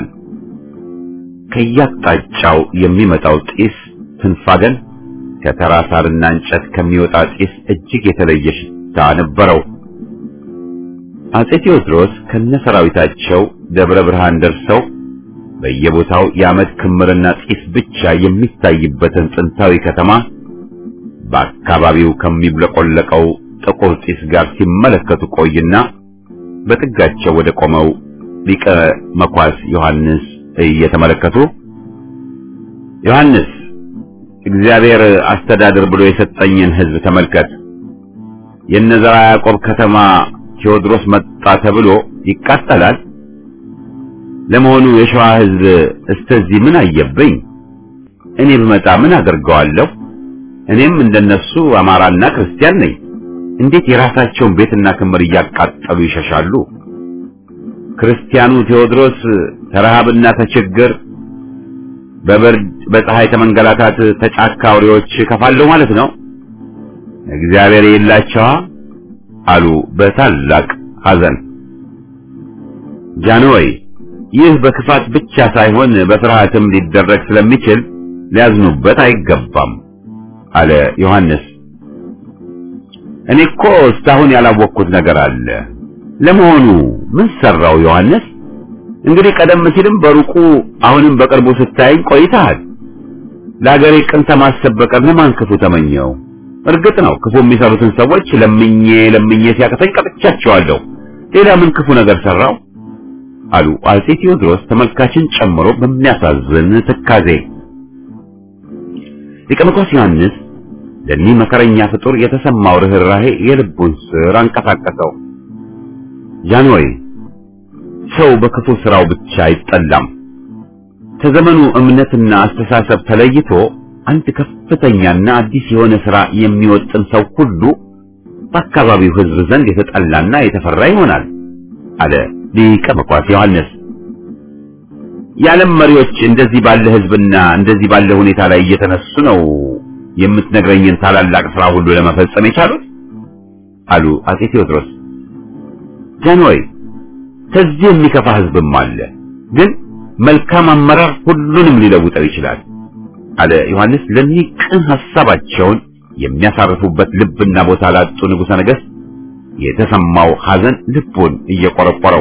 ከያቅጣጫው የሚመጣው ጢስ ትንፋገን ከተራ ሳርና እንጨት ከሚወጣ ጢስ እጅግ የተለየ ሽታ ነበረው። አጼ ቴዎድሮስ ከነሰራዊታቸው ደብረ ብርሃን ደርሰው በየቦታው የዓመት ክምርና ጢስ ብቻ የሚታይበትን ጥንታዊ ከተማ በአካባቢው ከሚብለቆለቀው ጥቁር ጢስ ጋር ሲመለከቱ ቆይና በጥጋቸው ወደ ቆመው ሊቀ መኳስ ዮሐንስ እየተመለከቱ ዮሐንስ እግዚአብሔር አስተዳደር ብሎ የሰጠኝን ሕዝብ ተመልከት። የነዘራ ያዕቆብ ከተማ ቴዎድሮስ መጣ ተብሎ ይቃጠላል። ለመሆኑ የሸዋ ሕዝብ እስተዚህ ምን አየብኝ? እኔ ብመጣ ምን አደርገዋለሁ? እኔም እንደነሱ አማራና ክርስቲያን ነኝ። እንዴት የራሳቸውን ቤትና ክምር እያቃጠሉ ይሸሻሉ? ክርስቲያኑ ቴዎድሮስ ተረሃብና ተችግር በበርድ በፀሐይ ተመንገላታት ተጫካ አውሬዎች ከፋለው ማለት ነው። እግዚአብሔር የላቸዋ አሉ በታላቅ ሐዘን። ጃንሆይ ይህ በክፋት ብቻ ሳይሆን በፍርሃትም ሊደረግ ስለሚችል ሊያዝኑበት አይገባም አለ ዮሐንስ። እኔ እኮ እስካሁን ያላወቅኩት ነገር አለ። ለመሆኑ ምን ሰራው ዮሐንስ? እንግዲህ ቀደም ሲልም በሩቁ አሁንም በቅርቡ ስታይኝ ቆይተሃል። ለአገሬ ቅን ከማሰብ በቀር ለማን ክፉ ተመኘው? እርግጥ ነው ክፉ የሚሰሩትን ሰዎች ለምኜ ለምኜ ሲያቀተኝ ቀጥቻቸዋለሁ። ሌላ ምን ክፉ ነገር ሰራው? አሉ አጼ ቴዎድሮስ ተመልካችን ጨምሮ በሚያሳዝን ትካዜ። ሊቀ መኳስ ዮሐንስ ለዚህ መከረኛ ፍጡር የተሰማው ርህራሄ የልቡን ስር አንቀሳቀሰው። ጃንሆይ ሰው በክፉ ስራው ብቻ አይጠላም። ከዘመኑ እምነትና አስተሳሰብ ተለይቶ አንድ ከፍተኛና አዲስ የሆነ ስራ የሚወጥን ሰው ሁሉ በአካባቢው ሕዝብ ዘንድ የተጠላና የተፈራ ይሆናል አለ ሊቀ መኳስ ዮሐንስ። የዓለም መሪዎች እንደዚህ ባለ ሕዝብና እንደዚህ ባለ ሁኔታ ላይ እየተነሱ ነው የምትነግረኝን ታላላቅ ስራ ሁሉ ለመፈጸም የቻሉት አሉ አጼ ቴዎድሮስ። ጃንሆይ ከዚህ የሚከፋ ሕዝብም አለ፣ ግን መልካም አመራር ሁሉንም ሊለውጠው ይችላል አለ ዮሐንስ። ለዚህ ቅን ሐሳባቸውን የሚያሳርፉበት ልብና ቦታ ላጡ ንጉሠ ነገሥት የተሰማው ሐዘን ልቡን እየቆረቆረው፣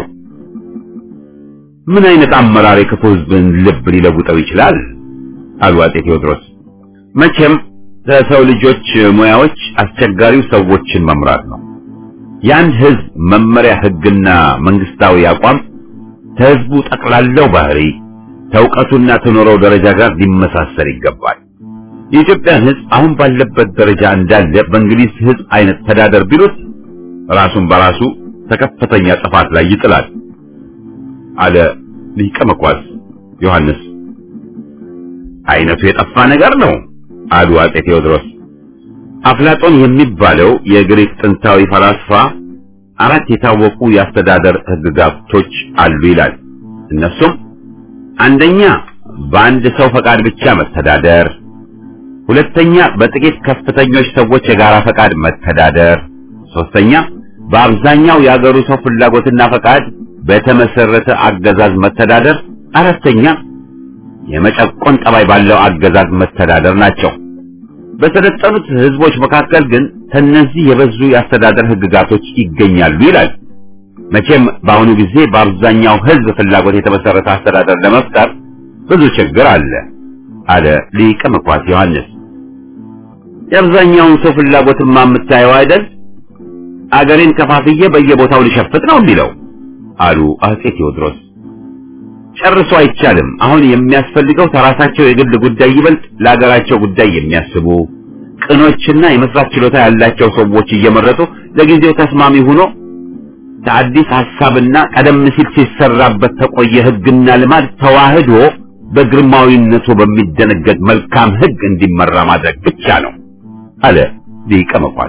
ምን አይነት አመራር የክፉ ሕዝብን ልብ ሊለውጠው ይችላል አሉ አጼ ቴዎድሮስ። መቼም ለሰው ልጆች ሙያዎች አስቸጋሪው ሰዎችን መምራት ነው። የአንድ ሕዝብ መመሪያ ሕግና መንግስታዊ አቋም ከሕዝቡ ጠቅላላው ባህሪ ተውቀቱና ተኖረው ደረጃ ጋር ሊመሳሰል ይገባል። የኢትዮጵያን ሕዝብ አሁን ባለበት ደረጃ እንዳለ በእንግሊዝ ሕዝብ አይነት ተዳደር ቢሉት ራሱን በራሱ ተከፍተኛ ጥፋት ላይ ይጥላል አለ ሊቀ መኳስ ዮሐንስ። አይነቱ የጠፋ ነገር ነው አሉ አጼ ቴዎድሮስ። አፍላጦን የሚባለው የግሪክ ጥንታዊ ፈላስፋ አራት የታወቁ የአስተዳደር ሕግጋቶች አሉ ይላል። እነሱም አንደኛ በአንድ ሰው ፈቃድ ብቻ መተዳደር፣ ሁለተኛ በጥቂት ከፍተኞች ሰዎች የጋራ ፈቃድ መተዳደር፣ ሶስተኛ በአብዛኛው የአገሩ ሰው ፍላጎትና ፈቃድ በተመሰረተ አገዛዝ መተዳደር፣ አራተኛ የመጨቆን ጠባይ ባለው አገዛዝ መተዳደር ናቸው። በሰለጠኑት ህዝቦች መካከል ግን ከነዚህ የበዙ የአስተዳደር ሕግጋቶች ይገኛሉ ይላል። መቼም በአሁኑ ጊዜ በአብዛኛው ህዝብ ፍላጎት የተመሰረተ አስተዳደር ለመፍጠር ብዙ ችግር አለ አለ ሊቀ መኳስ ዮሐንስ። የአብዛኛውን ሰው ፍላጎትማ የምታየው አይደል? አገሬን ከፋፍዬ በየቦታው ልሸፍት ነው የሚለው አሉ አጼ ቴዎድሮስ። ጨርሶ አይቻልም። አሁን የሚያስፈልገው ተራሳቸው የግል ጉዳይ ይበልጥ ለሀገራቸው ጉዳይ የሚያስቡ ቅኖችና የመስራት ችሎታ ያላቸው ሰዎች እየመረጡ ለጊዜው ተስማሚ ሆኖ አዲስ ሐሳብና ቀደም ሲል ሲሰራበት ተቆየ ሕግና ልማድ ተዋህዶ በግርማዊነቱ በሚደነገግ መልካም ሕግ እንዲመራ ማድረግ ብቻ ነው አለ ሊቀ መኳስ።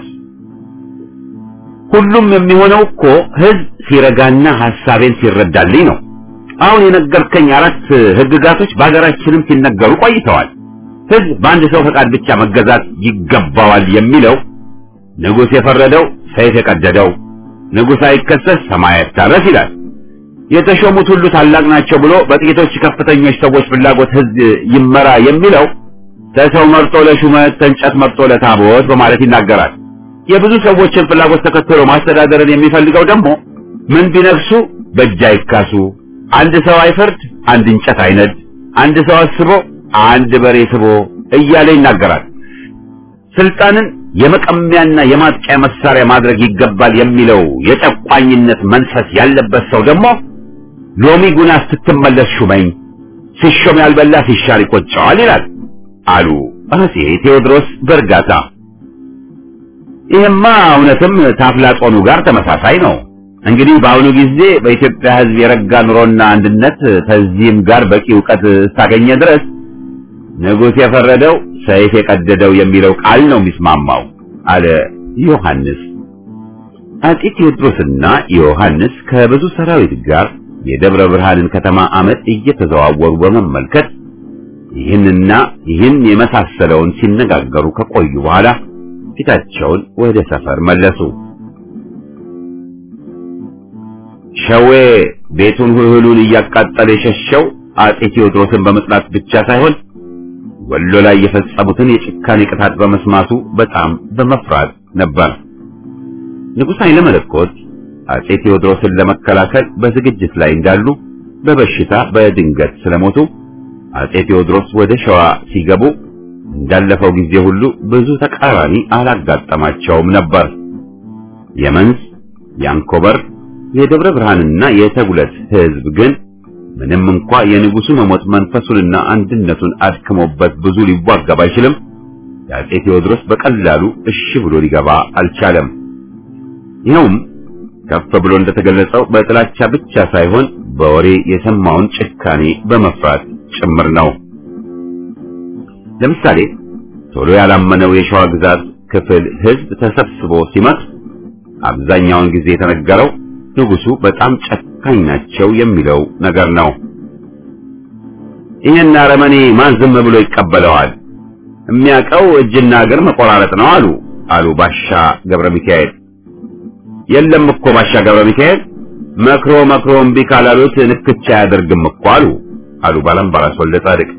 ሁሉም የሚሆነው እኮ ሕዝብ ሲረጋና ሐሳቤን ሲረዳልኝ ነው። አሁን የነገርከኝ አራት ሕግጋቶች በአገራችንም ሲነገሩ ቆይተዋል። ሕዝብ በአንድ ሰው ፈቃድ ብቻ መገዛት ይገባዋል የሚለው ንጉሥ የፈረደው ሰይፍ የቀደደው፣ ንጉሥ አይከሰስ ሰማይ አይታረስ ይላል። የተሾሙት ሁሉ ታላቅ ናቸው ብሎ በጥቂቶች ከፍተኞች ሰዎች ፍላጎት ሕዝብ ይመራ የሚለው ተሰው መርጦ ለሹመት ተንጨት መርጦ ለታቦት በማለት ይናገራል። የብዙ ሰዎችን ፍላጎት ተከትሎ ማስተዳደርን የሚፈልገው ደግሞ ምን ቢነግሱ በእጅ አይካሱ፣ አንድ ሰው አይፈርድ፣ አንድ እንጨት አይነድ፣ አንድ ሰው አስቦ አንድ በሬ ስቦ እያለ ይናገራል። ስልጣንን የመቀሚያና የማጥቂያ መሳሪያ ማድረግ ይገባል የሚለው የጨቋኝነት መንፈስ ያለበት ሰው ደግሞ ሎሚ ጉና ስትመለስ ሹመኝ፣ ሲሾም ያልበላ ሲሻር ይቆጨዋል ይላል አሉ አጼ ቴዎድሮስ በእርጋታ። ይሄማ እውነትም ታፍላጦኑ ጋር ተመሳሳይ ነው። እንግዲህ በአሁኑ ጊዜ በኢትዮጵያ ሕዝብ የረጋ ኑሮና አንድነት ከዚህም ጋር በቂ ዕውቀት እስካገኘ ድረስ ንጉሥ የፈረደው ሰይፍ የቀደደው የሚለው ቃል ነው የሚስማማው አለ ዮሐንስ። አጼ ቴዎድሮስና ዮሐንስ ከብዙ ሰራዊት ጋር የደብረ ብርሃንን ከተማ አመት እየተዘዋወሩ በመመልከት ይህንና ይህን የመሳሰለውን ሲነጋገሩ ከቆዩ በኋላ ፊታቸውን ወደ ሰፈር መለሱ። ሸዌ ቤቱን ሁሉን እያቃጠለ የሸሸው አጼ ቴዎድሮስን በመጥላት ብቻ ሳይሆን ወሎ ላይ የፈጸሙትን የጭካኔ ቅጣት በመስማቱ በጣም በመፍራት ነበር። ንጉሥ ኃይለ መለኮት አጼ ቴዎድሮስን ለመከላከል በዝግጅት ላይ እንዳሉ በበሽታ በድንገት ስለሞቱ አጼ ቴዎድሮስ ወደ ሸዋ ሲገቡ እንዳለፈው ጊዜ ሁሉ ብዙ ተቃራኒ አላጋጠማቸውም ነበር። የመንዝ፣ የአንኮበር፣ የደብረ ብርሃንና የተጉለት ሕዝብ ግን ምንም እንኳ የንጉሱ መሞት መንፈሱንና አንድነቱን አድክሞበት ብዙ ሊዋጋ ባይችልም የአፄ ቴዎድሮስ በቀላሉ እሺ ብሎ ሊገባ አልቻለም። ይኸውም ከፍ ብሎ እንደተገለጸው በጥላቻ ብቻ ሳይሆን በወሬ የሰማውን ጭካኔ በመፍራት ጭምር ነው። ለምሳሌ ቶሎ ያላመነው የሸዋ ግዛት ክፍል ህዝብ ተሰብስቦ ሲመክር አብዛኛውን ጊዜ የተነገረው ንጉሱ በጣም ጨካኝ ናቸው የሚለው ነገር ነው። ይህን አረመኔ ማን ዝም ብሎ ይቀበለዋል? የሚያውቀው እጅና እግር መቆራረጥ ነው አሉ አሉ ባሻ ገብረ ሚካኤል። የለም እኮ ባሻ ገብረ ሚካኤል መክሮ መክሮ እምቢ ካላሉት ንክቻ ያደርግም እኮ አሉ አሉ ባላምባራስ ወልደ ጻድቅ።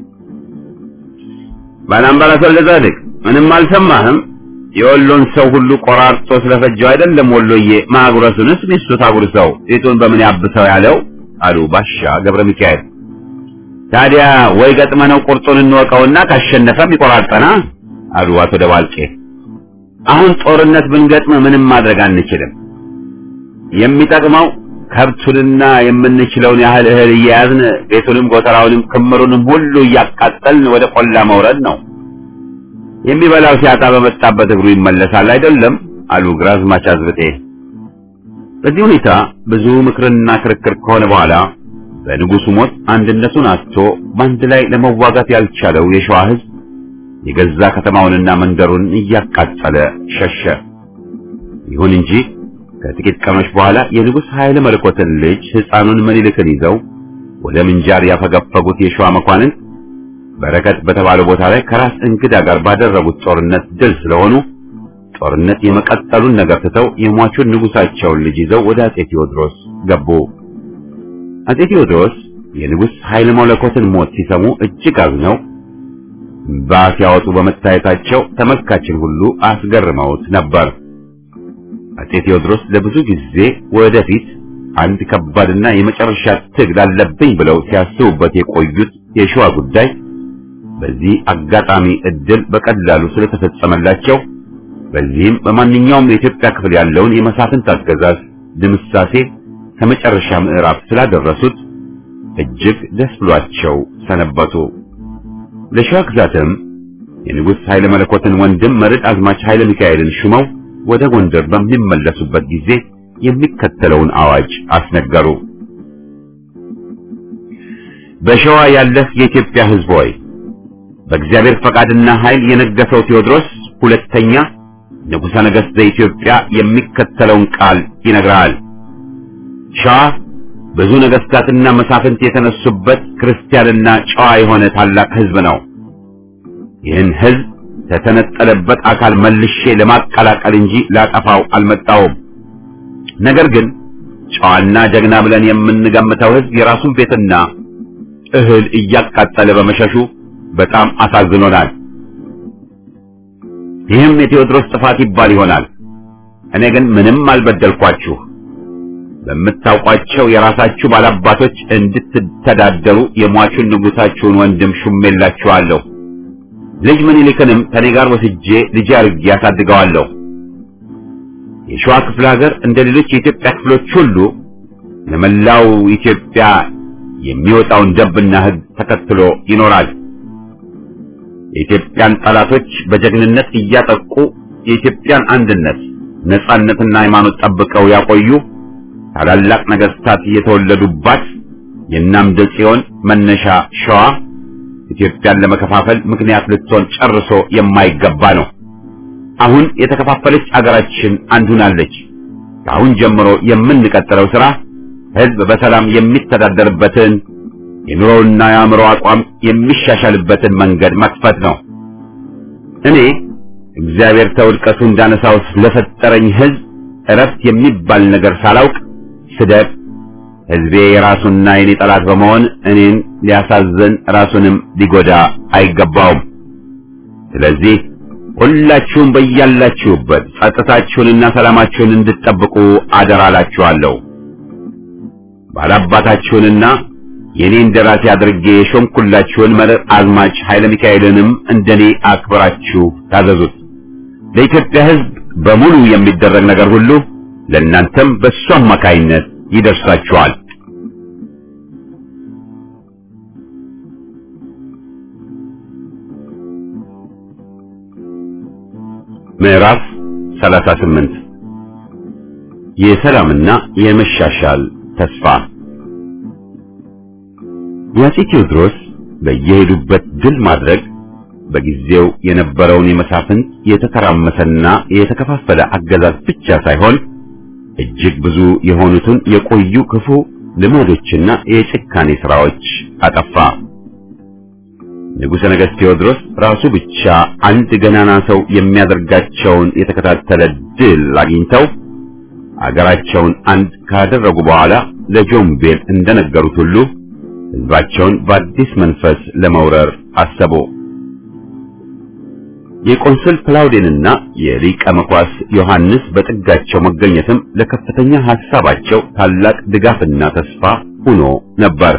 ባላምባራስ ወልደ ጻድቅ ምንም አልሰማህም? የወሎን ሰው ሁሉ ቆራርጦ ስለፈጀው አይደለም ወሎዬ ማጉረሱንስ ሚስቱ ታጉርሰው ጤቱን በምን ያብሰው ያለው አሉ ባሻ ገብረ ሚካኤል። ታዲያ ወይ ገጥመነው ቁርጡን እንወቀውና ካሸነፈም ይቆራርጠና አሉ አቶ ደባልቄ። አሁን ጦርነት ብንገጥም ምንም ማድረግ አንችልም። የሚጠቅመው ከብቱንና የምንችለውን ያህል እህል እየያዝን ቤቱንም ጎተራውንም ክምሩንም ሁሉ እያቃጠልን ወደ ቆላ መውረድ ነው። የሚበላው ሲያጣ በመጣበት እግሩ ይመለሳል አይደለም አሉ ግራዝማች አዝብጤ። በዚህ ሁኔታ ብዙ ምክርና ክርክር ከሆነ በኋላ በንጉሱ ሞት አንድነቱን አጥቶ በአንድ ላይ ለመዋጋት ያልቻለው የሸዋ ህዝብ የገዛ ከተማውንና መንደሩን እያቃጠለ ሸሸ። ይሁን እንጂ ከጥቂት ቀኖች በኋላ የንጉስ ኃይለ መለኮትን ልጅ ሕፃኑን ምኒልክን ይዘው ወደ ምንጃር ያፈገፈጉት የሸዋ መኳንንት በረከት በተባለው ቦታ ላይ ከራስ እንግዳ ጋር ባደረጉት ጦርነት ድል ስለሆኑ ጦርነት የመቀጠሉን ነገር ትተው የሟቹን ንጉሳቸውን ልጅ ይዘው ወደ አፄ ቴዎድሮስ ገቡ። አፄ ቴዎድሮስ የንጉስ ኃይለ መለኮትን ሞት ሲሰሙ እጅግ አዝነው እንባ ሲያወጡ በመታየታቸው ተመልካችን ሁሉ አስገርመውት ነበር። አፄ ቴዎድሮስ ለብዙ ጊዜ ወደፊት አንድ ከባድና የመጨረሻ ትግል አለብኝ ብለው ሲያስቡበት የቆዩት የሸዋ ጉዳይ በዚህ አጋጣሚ እድል በቀላሉ ስለተፈጸመላቸው በዚህም በማንኛውም የኢትዮጵያ ክፍል ያለውን የመሳፍንት አገዛዝ ድምሳሴ ከመጨረሻ ምዕራፍ ስላደረሱት እጅግ ደስ ብሏቸው ሰነበቱ። ለሸዋ ግዛትም የንጉስ ኃይለ መለኮትን ወንድም መርድ አዝማች ኃይለ ሚካኤልን ሹመው ወደ ጎንደር በሚመለሱበት ጊዜ የሚከተለውን አዋጅ አስነገሩ። በሸዋ ያለህ የኢትዮጵያ ሕዝብ ሆይ በእግዚአብሔር ፈቃድና ኃይል የነገሰው ቴዎድሮስ ሁለተኛ ንጉሠ ነገሥት ዘኢትዮጵያ የሚከተለውን ቃል ይነግራል። ሸዋ ብዙ ነገሥታትና መሳፍንት የተነሱበት ክርስቲያንና ጨዋ የሆነ ታላቅ ሕዝብ ነው። ይህን ሕዝብ ከተነጠለበት አካል መልሼ ለማቀላቀል እንጂ ላጠፋው አልመጣውም። ነገር ግን ጨዋና ጀግና ብለን የምንገምተው ሕዝብ የራሱን ቤትና እህል እያቃጠለ በመሸሹ በጣም አሳዝኖናል። ይህም የቴዎድሮስ ጥፋት ይባል ይሆናል። እኔ ግን ምንም አልበደልኳችሁ። በምታውቋቸው የራሳችሁ ባላባቶች እንድትተዳደሩ የሟቹን ንጉሳችሁን ወንድም ሹሜላችኋለሁ። ልጅ ምኒልክንም ከኔ ጋር ወስጄ ልጅ አድርጌ ያሳድገዋለሁ። የሸዋ ክፍለ ሀገር እንደ ሌሎች የኢትዮጵያ ክፍሎች ሁሉ ለመላው ኢትዮጵያ የሚወጣውን ደንብና ሕግ ተከትሎ ይኖራል። የኢትዮጵያን ጠላቶች በጀግንነት እያጠቁ የኢትዮጵያን አንድነት፣ ነጻነትና ሃይማኖት ጠብቀው ያቆዩ ታላላቅ ነገስታት የተወለዱባት የናምደ ጽዮን መነሻ ሸዋ ኢትዮጵያን ለመከፋፈል ምክንያት ልትሆን ጨርሶ የማይገባ ነው። አሁን የተከፋፈለች አገራችን አንዱናለች። ከአሁን ጀምሮ የምንቀጥለው ሥራ ሕዝብ በሰላም የሚተዳደርበትን የኑሮውና የአእምሮ አቋም የሚሻሻልበትን መንገድ መክፈት ነው። እኔ እግዚአብሔር ተውድቀቱ እንዳነሳው ለፈጠረኝ ሕዝብ እረፍት የሚባል ነገር ሳላውቅ ስደት ሕዝቤ የራሱና የኔ ጠላት በመሆን እኔን ሊያሳዝን ራሱንም ሊጎዳ አይገባውም። ስለዚህ ሁላችሁም በያላችሁበት ጸጥታችሁንና ሰላማችሁን እንድትጠብቁ አደራላችኋለሁ። ባላባታችሁንና የኔን ደራሲ አድርጌ የሾምኩላችሁን መርዕ አዝማች ኃይለ ሚካኤልንም እንደኔ አክብራችሁ ታዘዙት። ለኢትዮጵያ ሕዝብ በሙሉ የሚደረግ ነገር ሁሉ ለእናንተም በእሱ አማካይነት ይደርሳችኋል። ምዕራፍ ሰላሳ ስምንት የሰላምና የመሻሻል ተስፋ። የአፄ ቴዎድሮስ በየሄዱበት ድል ማድረግ በጊዜው የነበረውን የመሳፍንት የተተራመሰና የተከፋፈለ አገዛዝ ብቻ ሳይሆን እጅግ ብዙ የሆኑትን የቆዩ ክፉ ልማዶችና የጭካኔ ስራዎች አጠፋ። ንጉሠ ነገሥት ቴዎድሮስ ራሱ ብቻ አንድ ገናና ሰው የሚያደርጋቸውን የተከታተለ ድል አግኝተው አገራቸውን አንድ ካደረጉ በኋላ ለጆምቤል እንደነገሩት ሁሉ ሕዝባቸውን በአዲስ መንፈስ ለመውረር አሰቡ። የቆንስል ፕላውዴንና የሊቀ መኳስ ዮሐንስ በጥጋቸው መገኘትም ለከፍተኛ ሐሳባቸው ታላቅ ድጋፍና ተስፋ ሆኖ ነበር።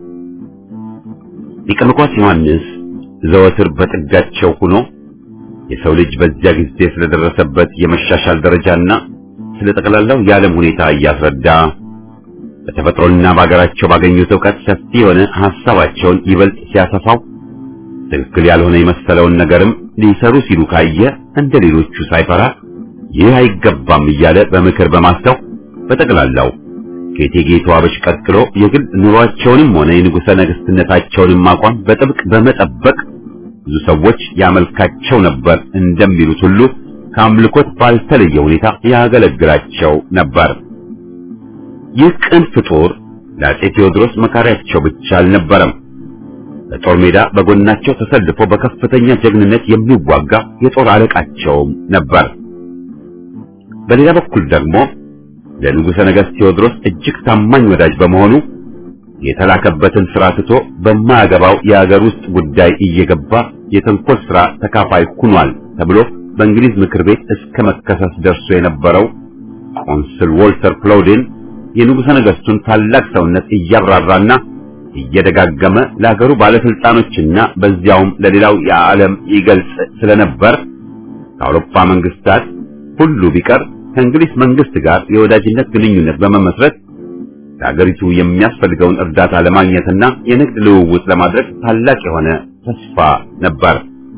ሊቀ መኳስ ዮሐንስ ዘወትር በጥጋቸው ሆኖ የሰው ልጅ በዚያ ጊዜ ስለደረሰበት የመሻሻል ደረጃና ስለ ጠቅላላው የዓለም ሁኔታ እያስረዳ በተፈጥሮና በአገራቸው ባገኙት ዕውቀት ሰፊ የሆነ ሐሳባቸውን ይበልጥ ሲያሰፋው ትክክል ያልሆነ የመሰለውን ነገርም ሊሰሩ ሲሉ ካየ እንደ ሌሎቹ ሳይፈራ ይህ አይገባም እያለ በምክር በማስተው በጠቅላላው ከእቴጌ ተዋበች ቀጥሎ የግል ኑሯቸውንም ሆነ የንጉሠ ነገሥትነታቸውንም አቋም በጥብቅ በመጠበቅ ብዙ ሰዎች ያመልካቸው ነበር እንደሚሉት ሁሉ ከአምልኮት ባልተለየ ሁኔታ ያገለግላቸው ነበር። ይህ ቅን ፍጡር ለአፄ ቴዎድሮስ መካሪያቸው ብቻ አልነበረም። በጦር ሜዳ በጎናቸው ተሰልፎ በከፍተኛ ጀግንነት የሚዋጋ የጦር አለቃቸውም ነበር። በሌላ በኩል ደግሞ ለንጉሠ ነገሥት ቴዎድሮስ እጅግ ታማኝ ወዳጅ በመሆኑ የተላከበትን ሥራ ትቶ በማያገባው የአገር ውስጥ ጉዳይ እየገባ የተንኮል ሥራ ተካፋይ ሆኗል ተብሎ በእንግሊዝ ምክር ቤት እስከ መከሰስ ደርሶ የነበረው ቆንስል ዎልተር ፕላውዴን የንጉሠ ነገሥቱን ታላቅ ሰውነት እያብራራና እየደጋገመ ለአገሩ ባለስልጣኖችና በዚያውም ለሌላው የዓለም ይገልጽ ስለነበር ከአውሮፓ መንግስታት ሁሉ ቢቀር ከእንግሊዝ መንግስት ጋር የወዳጅነት ግንኙነት በመመስረት ለአገሪቱ የሚያስፈልገውን እርዳታ ለማግኘትና የንግድ ልውውጥ ለማድረግ ታላቅ የሆነ ተስፋ ነበር።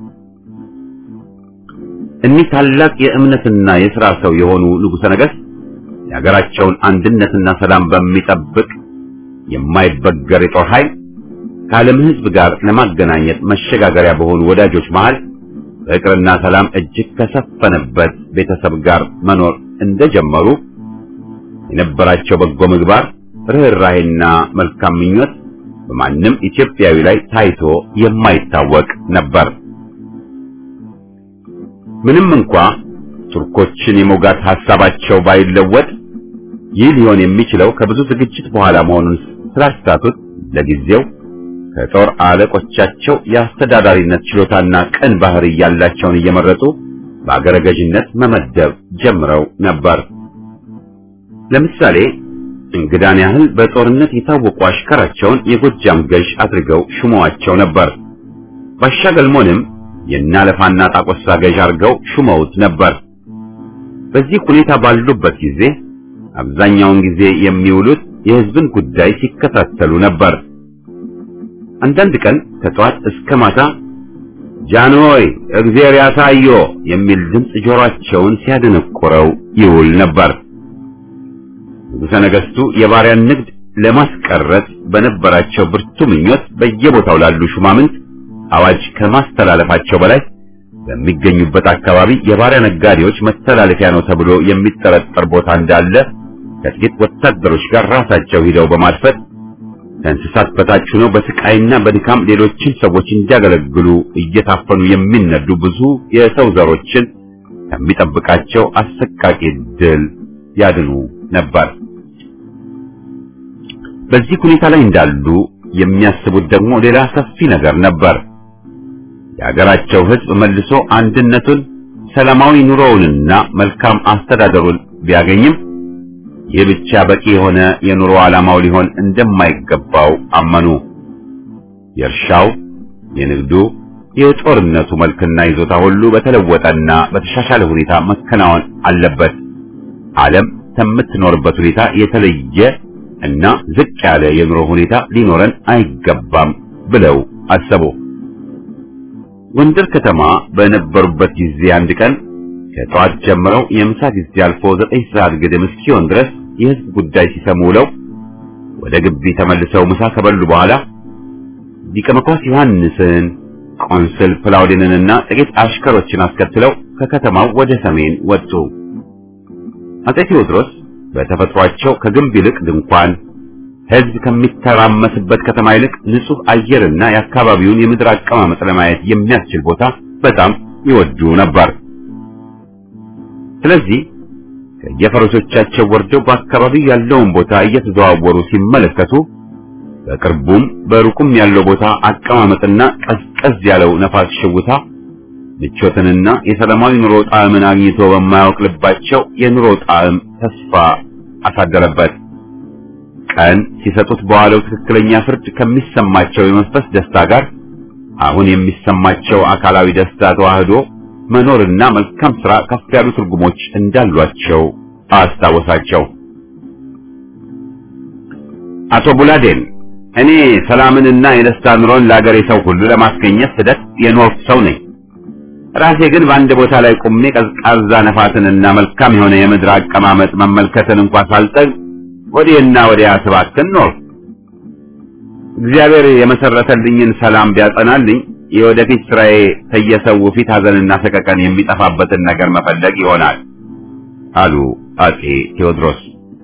እኒህ ታላቅ የእምነትና የሥራ ሰው የሆኑ ንጉሠ ነገሥት የአገራቸውን አንድነትና ሰላም በሚጠብቅ የማይበገር የጦር ኃይል ከዓለም ሕዝብ ጋር ለማገናኘት መሸጋገሪያ በሆኑ ወዳጆች መሃል ፍቅርና ሰላም እጅግ ከሰፈነበት ቤተሰብ ጋር መኖር እንደጀመሩ የነበራቸው በጎ ምግባር፣ ርኅራኄና መልካም ምኞት በማንም ኢትዮጵያዊ ላይ ታይቶ የማይታወቅ ነበር። ምንም እንኳ ቱርኮችን የመውጋት ሐሳባቸው ባይለወጥ ይህ ሊሆን የሚችለው ከብዙ ዝግጅት በኋላ መሆኑን ስላስታቱት ለጊዜው ከጦር አለቆቻቸው የአስተዳዳሪነት ችሎታና ቅን ባህሪ ያላቸውን እየመረጡ በአገረ ገዥነት መመደብ ጀምረው ነበር። ለምሳሌ እንግዳን ያህል በጦርነት የታወቁ አሽከራቸውን የጎጃም ገዥ አድርገው ሹመዋቸው ነበር። ባሻገልሞንም የናለፋና ጣቆሳ ገዥ አድርገው ሹመውት ነበር። በዚህ ሁኔታ ባሉበት ጊዜ አብዛኛውን ጊዜ የሚውሉት የሕዝብን ጉዳይ ሲከታተሉ ነበር። አንዳንድ ቀን ከጠዋት እስከ ማታ ጃንሆይ እግዚአብሔር ያሳዮ የሚል ድምፅ ጆሮአቸውን ሲያደነቁረው ይውል ነበር። ንጉሠ ነገሥቱ የባሪያን ንግድ ለማስቀረት በነበራቸው ብርቱ ምኞት በየቦታው ላሉ ሹማምንት አዋጅ ከማስተላለፋቸው በላይ በሚገኙበት አካባቢ የባሪያ ነጋዴዎች መተላለፊያ ነው ተብሎ የሚጠረጠር ቦታ እንዳለ ከጥቂት ወታደሮች ጋር ራሳቸው ሂደው በማድፈት ከእንስሳት በታች ሆነው በስቃይና በድካም ሌሎችን ሰዎች እንዲያገለግሉ እየታፈኑ የሚነዱ ብዙ የሰው ዘሮችን ከሚጠብቃቸው አሰቃቂ ድል ያድኑ ነበር። በዚህ ሁኔታ ላይ እንዳሉ የሚያስቡት ደግሞ ሌላ ሰፊ ነገር ነበር። የአገራቸው ሕዝብ መልሶ አንድነቱን፣ ሰላማዊ ኑሮውንና መልካም አስተዳደሩን ቢያገኝም ይህ ብቻ በቂ የሆነ የኑሮ ዓላማው ሊሆን እንደማይገባው አመኑ። የእርሻው፣ የንግዱ፣ የጦርነቱ መልክና ይዞታ ሁሉ በተለወጠና በተሻሻለ ሁኔታ መከናወን አለበት። ዓለም ከምትኖርበት ሁኔታ የተለየ እና ዝቅ ያለ የኑሮ ሁኔታ ሊኖረን አይገባም ብለው አሰቡ። ጎንደር ከተማ በነበሩበት ጊዜ አንድ ቀን ከጠዋት ጀምረው የምሳ ጊዜ አልፎ ዘጠኝ ሰዓት ግድም እስኪሆን ድረስ የህዝብ ጉዳይ ሲሰሙ ውለው ወደ ግቢ ተመልሰው ምሳ ከበሉ በኋላ ሊቀ መኳስ ዮሐንስን፣ ቆንስል ፕላውዲንንና ጥቂት አሽከሮችን አስከትለው ከከተማው ወደ ሰሜን ወጡ። አፄ ቴዎድሮስ በተፈጥሯቸው ከግንብ ይልቅ ድንኳን፣ ህዝብ ከሚተራመስበት ከተማ ይልቅ ንጹህ አየርና የአካባቢውን የምድር አቀማመጥ ለማየት የሚያስችል ቦታ በጣም ይወዱ ነበር። ስለዚህ ከየፈረሶቻቸው ወርደው በአካባቢው ያለውን ቦታ እየተዘዋወሩ ሲመለከቱ በቅርቡም በሩቁም ያለው ቦታ አቀማመጥና ቀዝቀዝ ያለው ነፋስ ሽውታ ምቾትንና የሰላማዊ ኑሮ ጣዕምን አግኝቶ በማያውቅ ልባቸው የኑሮ ጣዕም ተስፋ አሳደረበት። ቀን ሲሰጡት በኋላው ትክክለኛ ፍርድ ከሚሰማቸው የመንፈስ ደስታ ጋር አሁን የሚሰማቸው አካላዊ ደስታ ተዋህዶ መኖርና መልካም ሥራ ከፍ ያሉ ትርጉሞች እንዳሏቸው አስታወሳቸው። አቶ ቡላዴን እኔ ሰላምንና የደስታ ኑሮን ለአገሬ ሰው ሁሉ ለማስገኘት ስደት የኖርኩ ሰው ነኝ። ራሴ ግን በአንድ ቦታ ላይ ቆሜ ቀዝቃዛ ነፋስንና መልካም የሆነ የምድር አቀማመጥ መመልከትን እንኳን ሳልጠግ ወዲህና ወዲያ ስባክን ኖር። እግዚአብሔር የመሰረተልኝን ሰላም ቢያጸናልኝ የወደፊት ስራዬ ተየሰው ፊት ሐዘንና ሰቀቀን የሚጠፋበትን ነገር መፈለግ ይሆናል አሉ አፄ ቴዎድሮስ።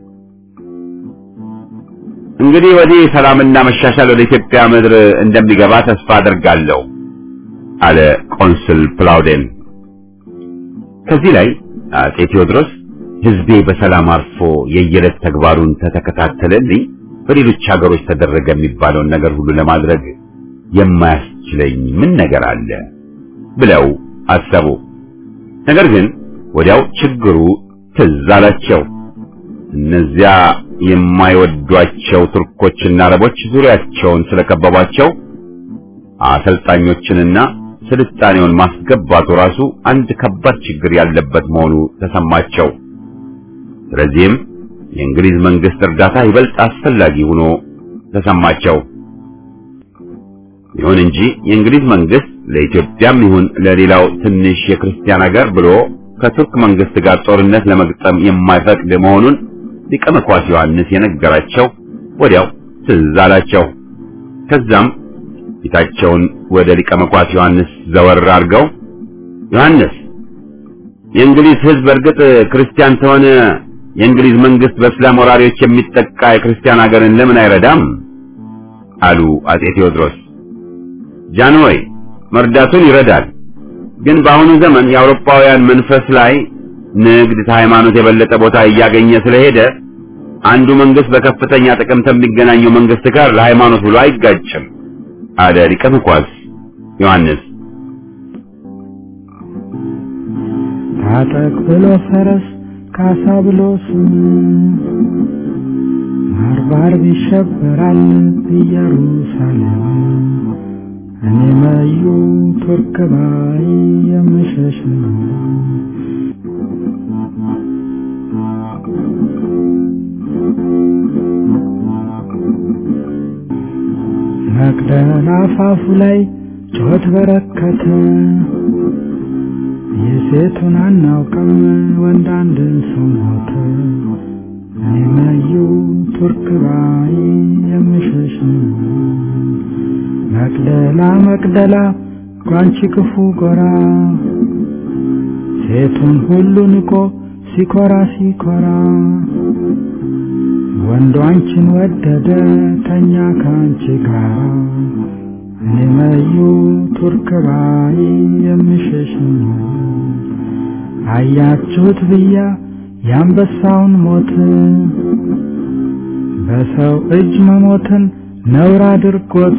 እንግዲህ ወዲህ ሰላምና መሻሻል ወደ ኢትዮጵያ ምድር እንደሚገባ ተስፋ አደርጋለሁ አለ ቆንስል ፕላውዴን። ከዚህ ላይ አፄ ቴዎድሮስ ህዝቤ በሰላም አርፎ የየለት ተግባሩን ተተከታተለልኝ በሌሎች ሀገሮች ተደረገ የሚባለውን ነገር ሁሉ ለማድረግ የማያስችለኝ ምን ነገር አለ ብለው አሰቡ። ነገር ግን ወዲያው ችግሩ ትዝ አላቸው። እነዚያ የማይወዷቸው ቱርኮችና አረቦች ዙሪያቸውን ስለከበቧቸው አሰልጣኞችንና ስልጣኔውን ማስገባቱ ራሱ አንድ ከባድ ችግር ያለበት መሆኑ ተሰማቸው። ስለዚህም የእንግሊዝ መንግስት እርዳታ ይበልጥ አስፈላጊ ሆኖ ተሰማቸው። ይሁን እንጂ የእንግሊዝ መንግስት ለኢትዮጵያም ይሁን ለሌላው ትንሽ የክርስቲያን ሀገር ብሎ ከቱርክ መንግስት ጋር ጦርነት ለመግጠም የማይፈቅድ መሆኑን ሊቀ መኳስ ዮሐንስ የነገራቸው ወዲያው ትዝ አላቸው። ከዛም ፊታቸውን ወደ ሊቀ መኳስ ዮሐንስ ዘወር አድርገው ዮሐንስ፣ የእንግሊዝ ህዝብ እርግጥ ክርስቲያን ተሆነ የእንግሊዝ መንግስት በእስላም ወራሪዎች የሚጠቃ የክርስቲያን ሀገርን ለምን አይረዳም አሉ አፄ ቴዎድሮስ። ጃንሆይ መርዳቱን ይረዳል፣ ግን በአሁኑ ዘመን የአውሮፓውያን መንፈስ ላይ ንግድ ከሃይማኖት የበለጠ ቦታ እያገኘ ስለሄደ አንዱ መንግስት በከፍተኛ ጥቅም ከሚገናኘው መንግስት ጋር ለሃይማኖት ብሎ አይጋጭም አለ ሊቀ መኳስ ዮሐንስ። ታጠቅ ብሎ ፈረስ ካሳ ብሎ ስም ባርባር ይሸበራል ኢየሩሳሌም እኔ ማዩ ቱርክ ባይ የምሸሽ ነው። መቅደላ አፋፉ ላይ ጩኸት በረከተ የሴቱን አናውቅም ወንድ አንድ ሰው ሞተ። እኔ ማዩ ቱርክ ባይ የምሸሽ ነው። መቅደላ መቅደላ ጓንቺ ክፉ ጎራ ሴቱን ሁሉ ንቆ ሲኮራ ሲኮራ ወንዱ አንቺን ወደደ ተኛ ካንቺ ጋር እኔ ማዩ ቱርክ ባይ የምሸሽ ነው። አያችሁት ብያ የአንበሳውን ሞት በሰው እጅ መሞትን ነውር አድርጎት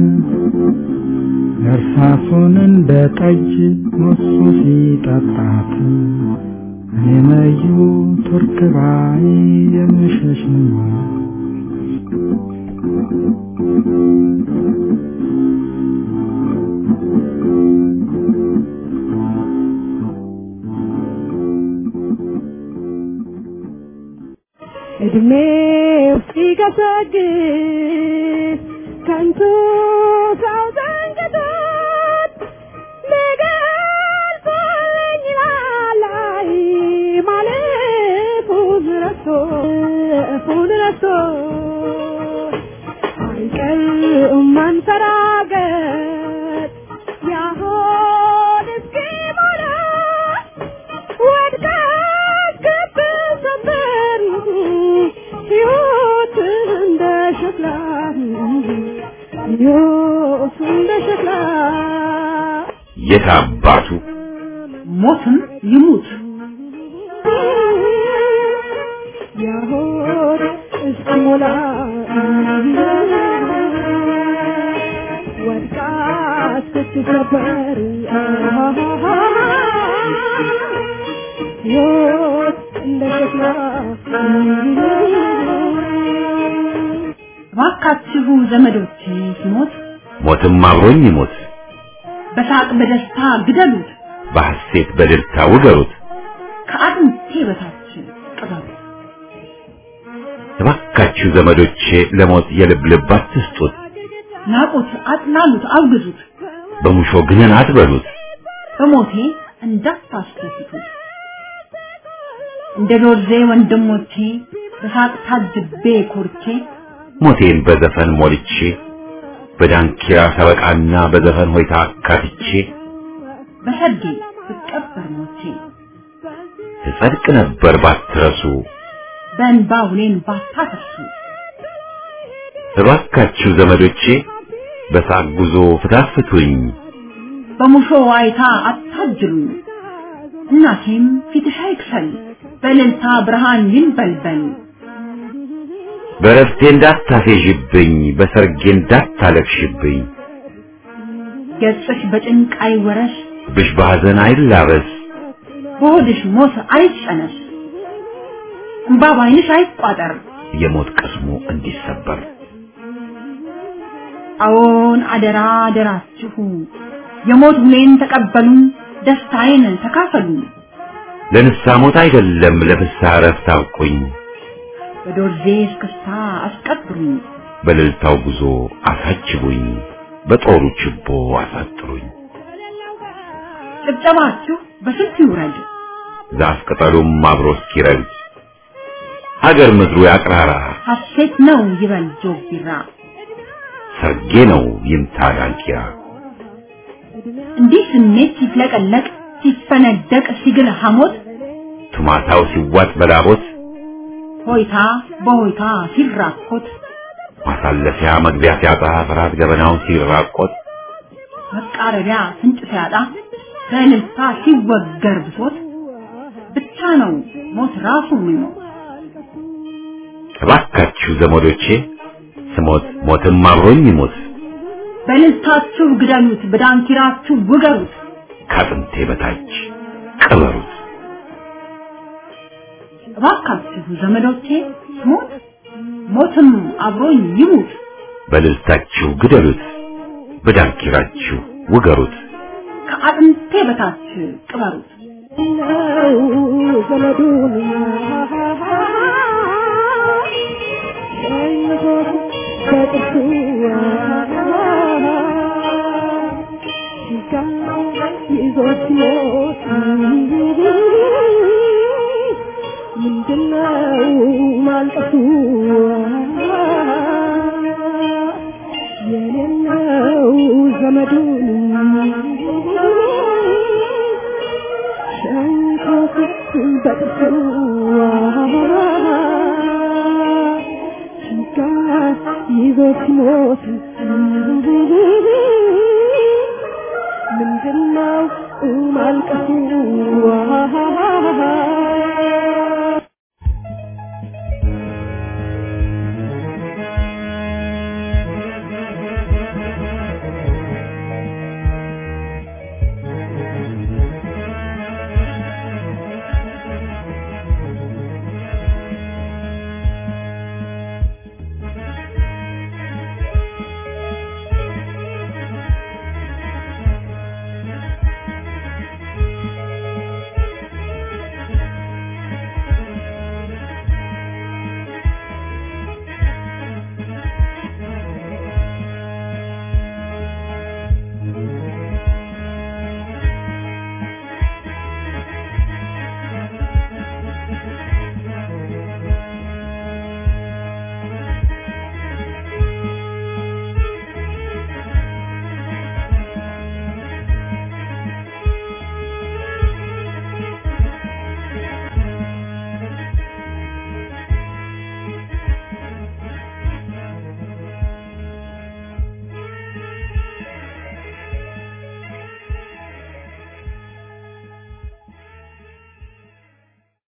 እርሳሱን እንደ ጠጅ ሞሱ ሲጠጣት እኔ ማዩ ቱርክ ባይ የምሸሽ ነው። እድሜው ሲገሰግስ ከንቱ ሰው ዘንግቶት ሊገልጸኝ ይላል መንፈራገጥ ያሆን እስኪሞላ ወድቃ እስክትሰበር ሕይወት እንደ ሸክላ ሕይወት እንደ ሸክላ የታባቱ ሞትም ይሙት ያሆን እስኪሞላ ወድቃ እስክትሰበር ሕይወት እንደ ሸክላ እባካችሁ ዘመዶቼ ሲሞት ሞትም አብሮኝ ይሞት በሳቅ በደስታ ግደሉት በሐሴት በደስታ ውገሩት ከአጥንቴ በታች ቅበሩት እባካችሁ ዘመዶቼ ለሞት የልብ ልብ አትስጡት ናቁት አጥላሉት አውግዙት በሙሾ ግነን አትበሉት በሞቴ እንዳታስደስቱት እንደ ዶርዜ ወንድሞቼ በሳቅ ታጅቤ ኮርቼ ሞቴን በዘፈን ሞልቼ በዳንኪራ ሰበቃና በዘፈን ሆይታ አካትቼ በሰርጌ ብቀበር ሞቼ ትጸድቅ ነበር ባትረሱ በእንባ ውሌን ባታፈሱ እባካችሁ ዘመዶቼ በሳቅ ጉዞ ፍታፍቱኝ በሙሾ ዋይታ አታጅሉኝ እናቴም ፊትሽ አይክሰል በእልልታ ብርሃን ይንበልበል በረፍቴ እንዳታፌዥብኝ በሰርጌ እንዳታለቅሽብኝ ገጽሽ በጭንቅ አይወረስ ብሽ በሐዘን አይላበስ በሆድሽ ሞት አይጸነስ እንባ ባይንሽ አይቋጠር የሞት ቅስሙ እንዲሰበር አዎን አደራ አደራችሁ የሞት ውሌን ተቀበሉ ደስታዬን ተካፈሉ ለንስሐ ሞት አይደለም ለፍስሐ ዕረፍት አብቁኝ በዶርዜ እስክስታ አስቀብሩኝ በእልልታው ጉዞ አሳጅቡኝ በጦሩ ችቦ አሳጥሩኝ ጭብጨባችሁ በስልት ይውረድ ዛፍ ቅጠሉም አብሮ እስኪረግድ ሀገር ምድሩ ያቅራራ ሐሴት ነው ይበል ጆግ ቢራ ሰርጌ ነው ይምታ ዳንኪራ እንዲህ ስሜት ሲፍለቀለቅ ሲፈነደቅ ሲግል ሐሞት ቱማታው ሲዋጥ በላቦት ሆይታ በሆይታ ሲራኮት ማሳለፊያ መግቢያ ሲያጣ ፍርሃት ገበናውን ሲራቆት መቃረቢያ ፍንጭ ሲያጣ በእልልታ ሲወገር ብሶት ብቻ ነው ሞት ራሱ የሚሞት እባካችሁ ዘመዶቼ ስሞት ሞትም አብሮኝ ይሞት በእልልታችሁ ግደሉት በዳንኪራችሁ ውገሩት ከአጥንቴ በታች ቅበሩት እባካችሁ ዘመዶቼ ሞት ሞትም አብሮኝ ይሙት በእልልታችሁ ግደሉት በዳንኪራችሁ ውገሩት ከአጥንቴ በታች ቅበሩት ዘመዱን በጥርሱ ይዞት ሞት ምንድነው ማልቀሱ የኔነው ዘመዱን ሸንኮት በጥርሱ ይዞት ሞት ምንድነው ማልቀሱ